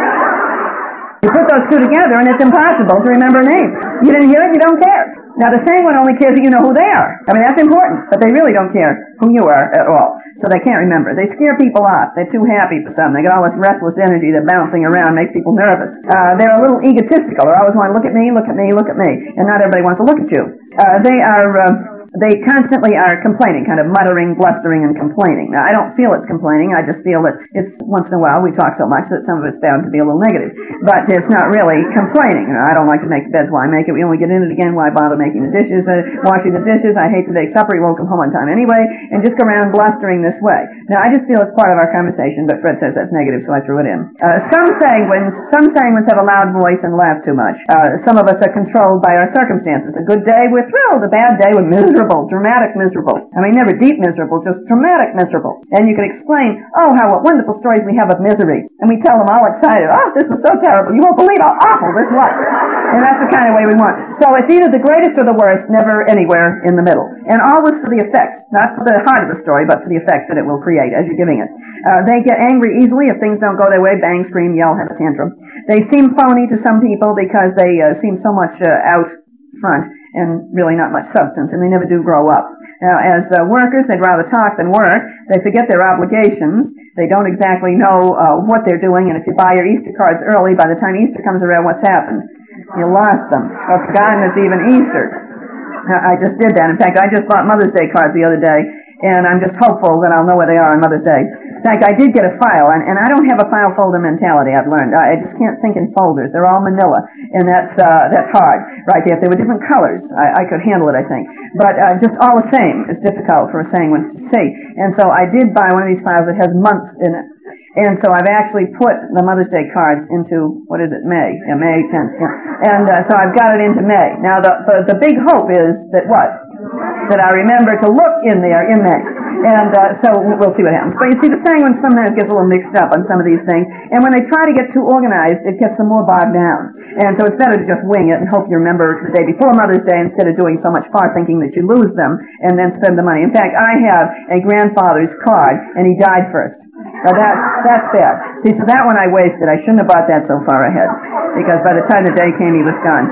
You put those two together, and it's impossible to remember a name. You didn't hear it, you don't care. Now, the sanguine only cares that you know who they are. I mean, that's important, but they really don't care who you are at all. So they can't remember. They scare people off. They're too happy for some. They got all this restless energy that bouncing around makes people nervous. Uh, they're a little egotistical. They always want to look at me, look at me, look at me. And not everybody wants to look at you. Uh, they are... Uh, They constantly are complaining, kind of muttering, blustering, and complaining. Now, I don't feel it's complaining. I just feel that it's, once in a while, we talk so much that some of it's bound to be a little negative. But it's not really complaining. You know, I don't like to make the beds. Why make it? We only get in it again. Why bother making the dishes, uh, washing the dishes? I hate to make supper. You won't come home on time anyway. And just go around blustering this way. Now, I just feel it's part of our conversation, but Fred says that's negative, so I threw it in. Uh, some sanguines, some sanguines have a loud voice and laugh too much. Uh, some of us are controlled by our circumstances. A good day, we're thrilled. A bad day, we're miserable. Dramatic miserable. I mean, never deep miserable, just dramatic miserable. And you can explain, oh, how what wonderful stories we have of misery. And we tell them all excited, oh, this is so terrible. You won't believe how awful this was. And that's the kind of way we want. So it's either the greatest or the worst, never anywhere in the middle. And always for the effect, not for the heart of the story, but for the effect that it will create as you're giving it. Uh, they get angry easily if things don't go their way, bang, scream, yell, have a tantrum. They seem phony to some people because they uh, seem so much uh, out front and really not much substance, and they never do grow up. Now, as uh, workers, they'd rather talk than work. They forget their obligations. They don't exactly know uh, what they're doing, and if you buy your Easter cards early, by the time Easter comes around, what's happened? You lost them. Or forgotten it's even Easter. Now, I just did that. In fact, I just bought Mother's Day cards the other day, and I'm just hopeful that I'll know where they are on Mother's Day. In fact, I did get a file, and, and I don't have a file folder mentality, I've learned. I, I just can't think in folders. They're all manila, and that's uh, that's hard, right there. If they were different colors, I, I could handle it, I think. But uh, just all the same, it's difficult for a sanguine to see. And so I did buy one of these files that has months in it. And so I've actually put the Mother's Day cards into, what is it, May? Yeah, May tenth. Yeah. And uh, so I've got it into May. Now, the, the, the big hope is that what? That I remember to look in there in May. And uh, so we'll see what happens. But you see, the sanguine sometimes gets a little mixed up on some of these things. And when they try to get too organized, it gets them more bogged down. And so it's better to just wing it and hope you remember the day before Mother's Day instead of doing so much far thinking that you lose them and then spend the money. In fact, I have a grandfather's card, and he died first. Now that, that's bad. See, so that one I wasted. I shouldn't have bought that so far ahead, because by the time the day came, he was gone.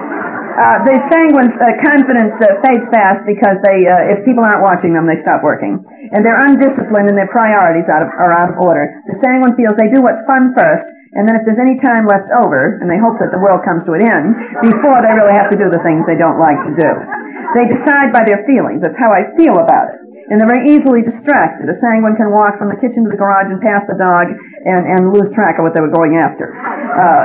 Uh, the sanguine's uh, confidence uh, fades fast because they, uh, if people aren't watching them, they stop working. And they're undisciplined and their priorities out of, are out of order. The sanguine feels they do what's fun first, and then if there's any time left over, and they hope that the world comes to an end, before they really have to do the things they don't like to do. They decide by their feelings. That's how I feel about it. And they're very easily distracted. A sanguine can walk from the kitchen to the garage and pass the dog and, and lose track of what they were going after. Uh,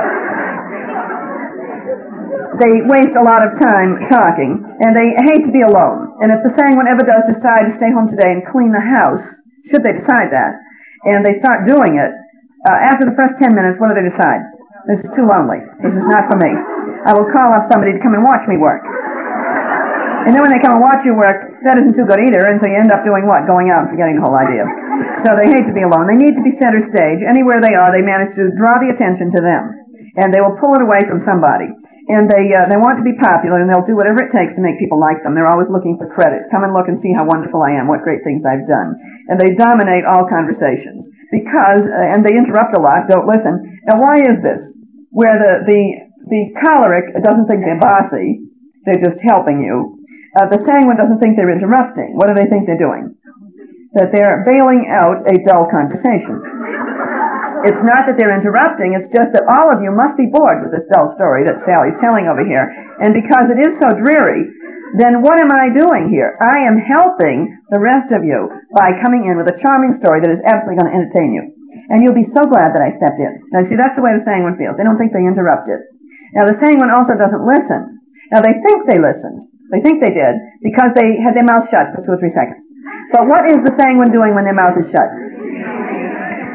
they waste a lot of time talking, and they hate to be alone. And if the sanguine ever does decide to stay home today and clean the house, should they decide that, and they start doing it, uh, after the first ten minutes, what do they decide? This is too lonely. This is not for me. I will call up somebody to come and watch me work. And then when they come and watch you work, that isn't too good either, and so you end up doing what? Going out and forgetting the whole idea. So they hate to be alone. They need to be center stage. Anywhere they are, they manage to draw the attention to them. And they will pull it away from somebody. And they uh, they want to be popular, and they'll do whatever it takes to make people like them. They're always looking for credit. Come and look and see how wonderful I am, what great things I've done. And they dominate all conversations. Because, uh, and they interrupt a lot, don't listen. Now why is this? Where the, the, the choleric doesn't think they're bossy, they're just helping you. Uh, the sanguine doesn't think they're interrupting. What do they think they're doing? That they're bailing out a dull conversation. It's not that they're interrupting, it's just that all of you must be bored with this dull story that Sally's telling over here. And because it is so dreary, then what am I doing here? I am helping the rest of you by coming in with a charming story that is absolutely going to entertain you. And you'll be so glad that I stepped in. Now see, that's the way the sanguine feels. They don't think they interrupted. Now the sanguine also doesn't listen. Now they think they listened. They think they did because they had their mouth shut for two or three seconds. But what is the sanguine doing when their mouth is shut?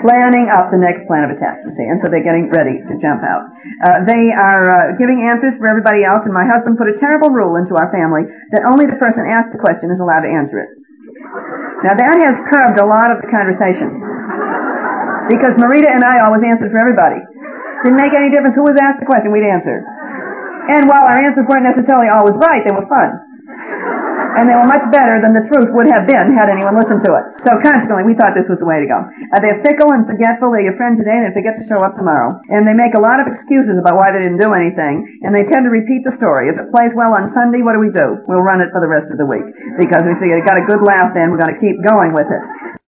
planning up the next plan of attack, you see, and so they're getting ready to jump out. Uh, they are uh, giving answers for everybody else, and my husband put a terrible rule into our family that only the person asked the question is allowed to answer it. Now that has curbed a lot of the conversation, because Marita and I always answered for everybody. Didn't make any difference who was asked the question, we'd answer. And while our answers weren't necessarily always right, they were fun. And they were much better than the truth would have been had anyone listened to it. So consequently, we thought this was the way to go. Uh, they're fickle and forgetful. They're your friend today, and they forget to show up tomorrow. And they make a lot of excuses about why they didn't do anything, and they tend to repeat the story. If it plays well on Sunday, what do we do? We'll run it for the rest of the week. Because we figure it got a good laugh then, we're going to keep going with it.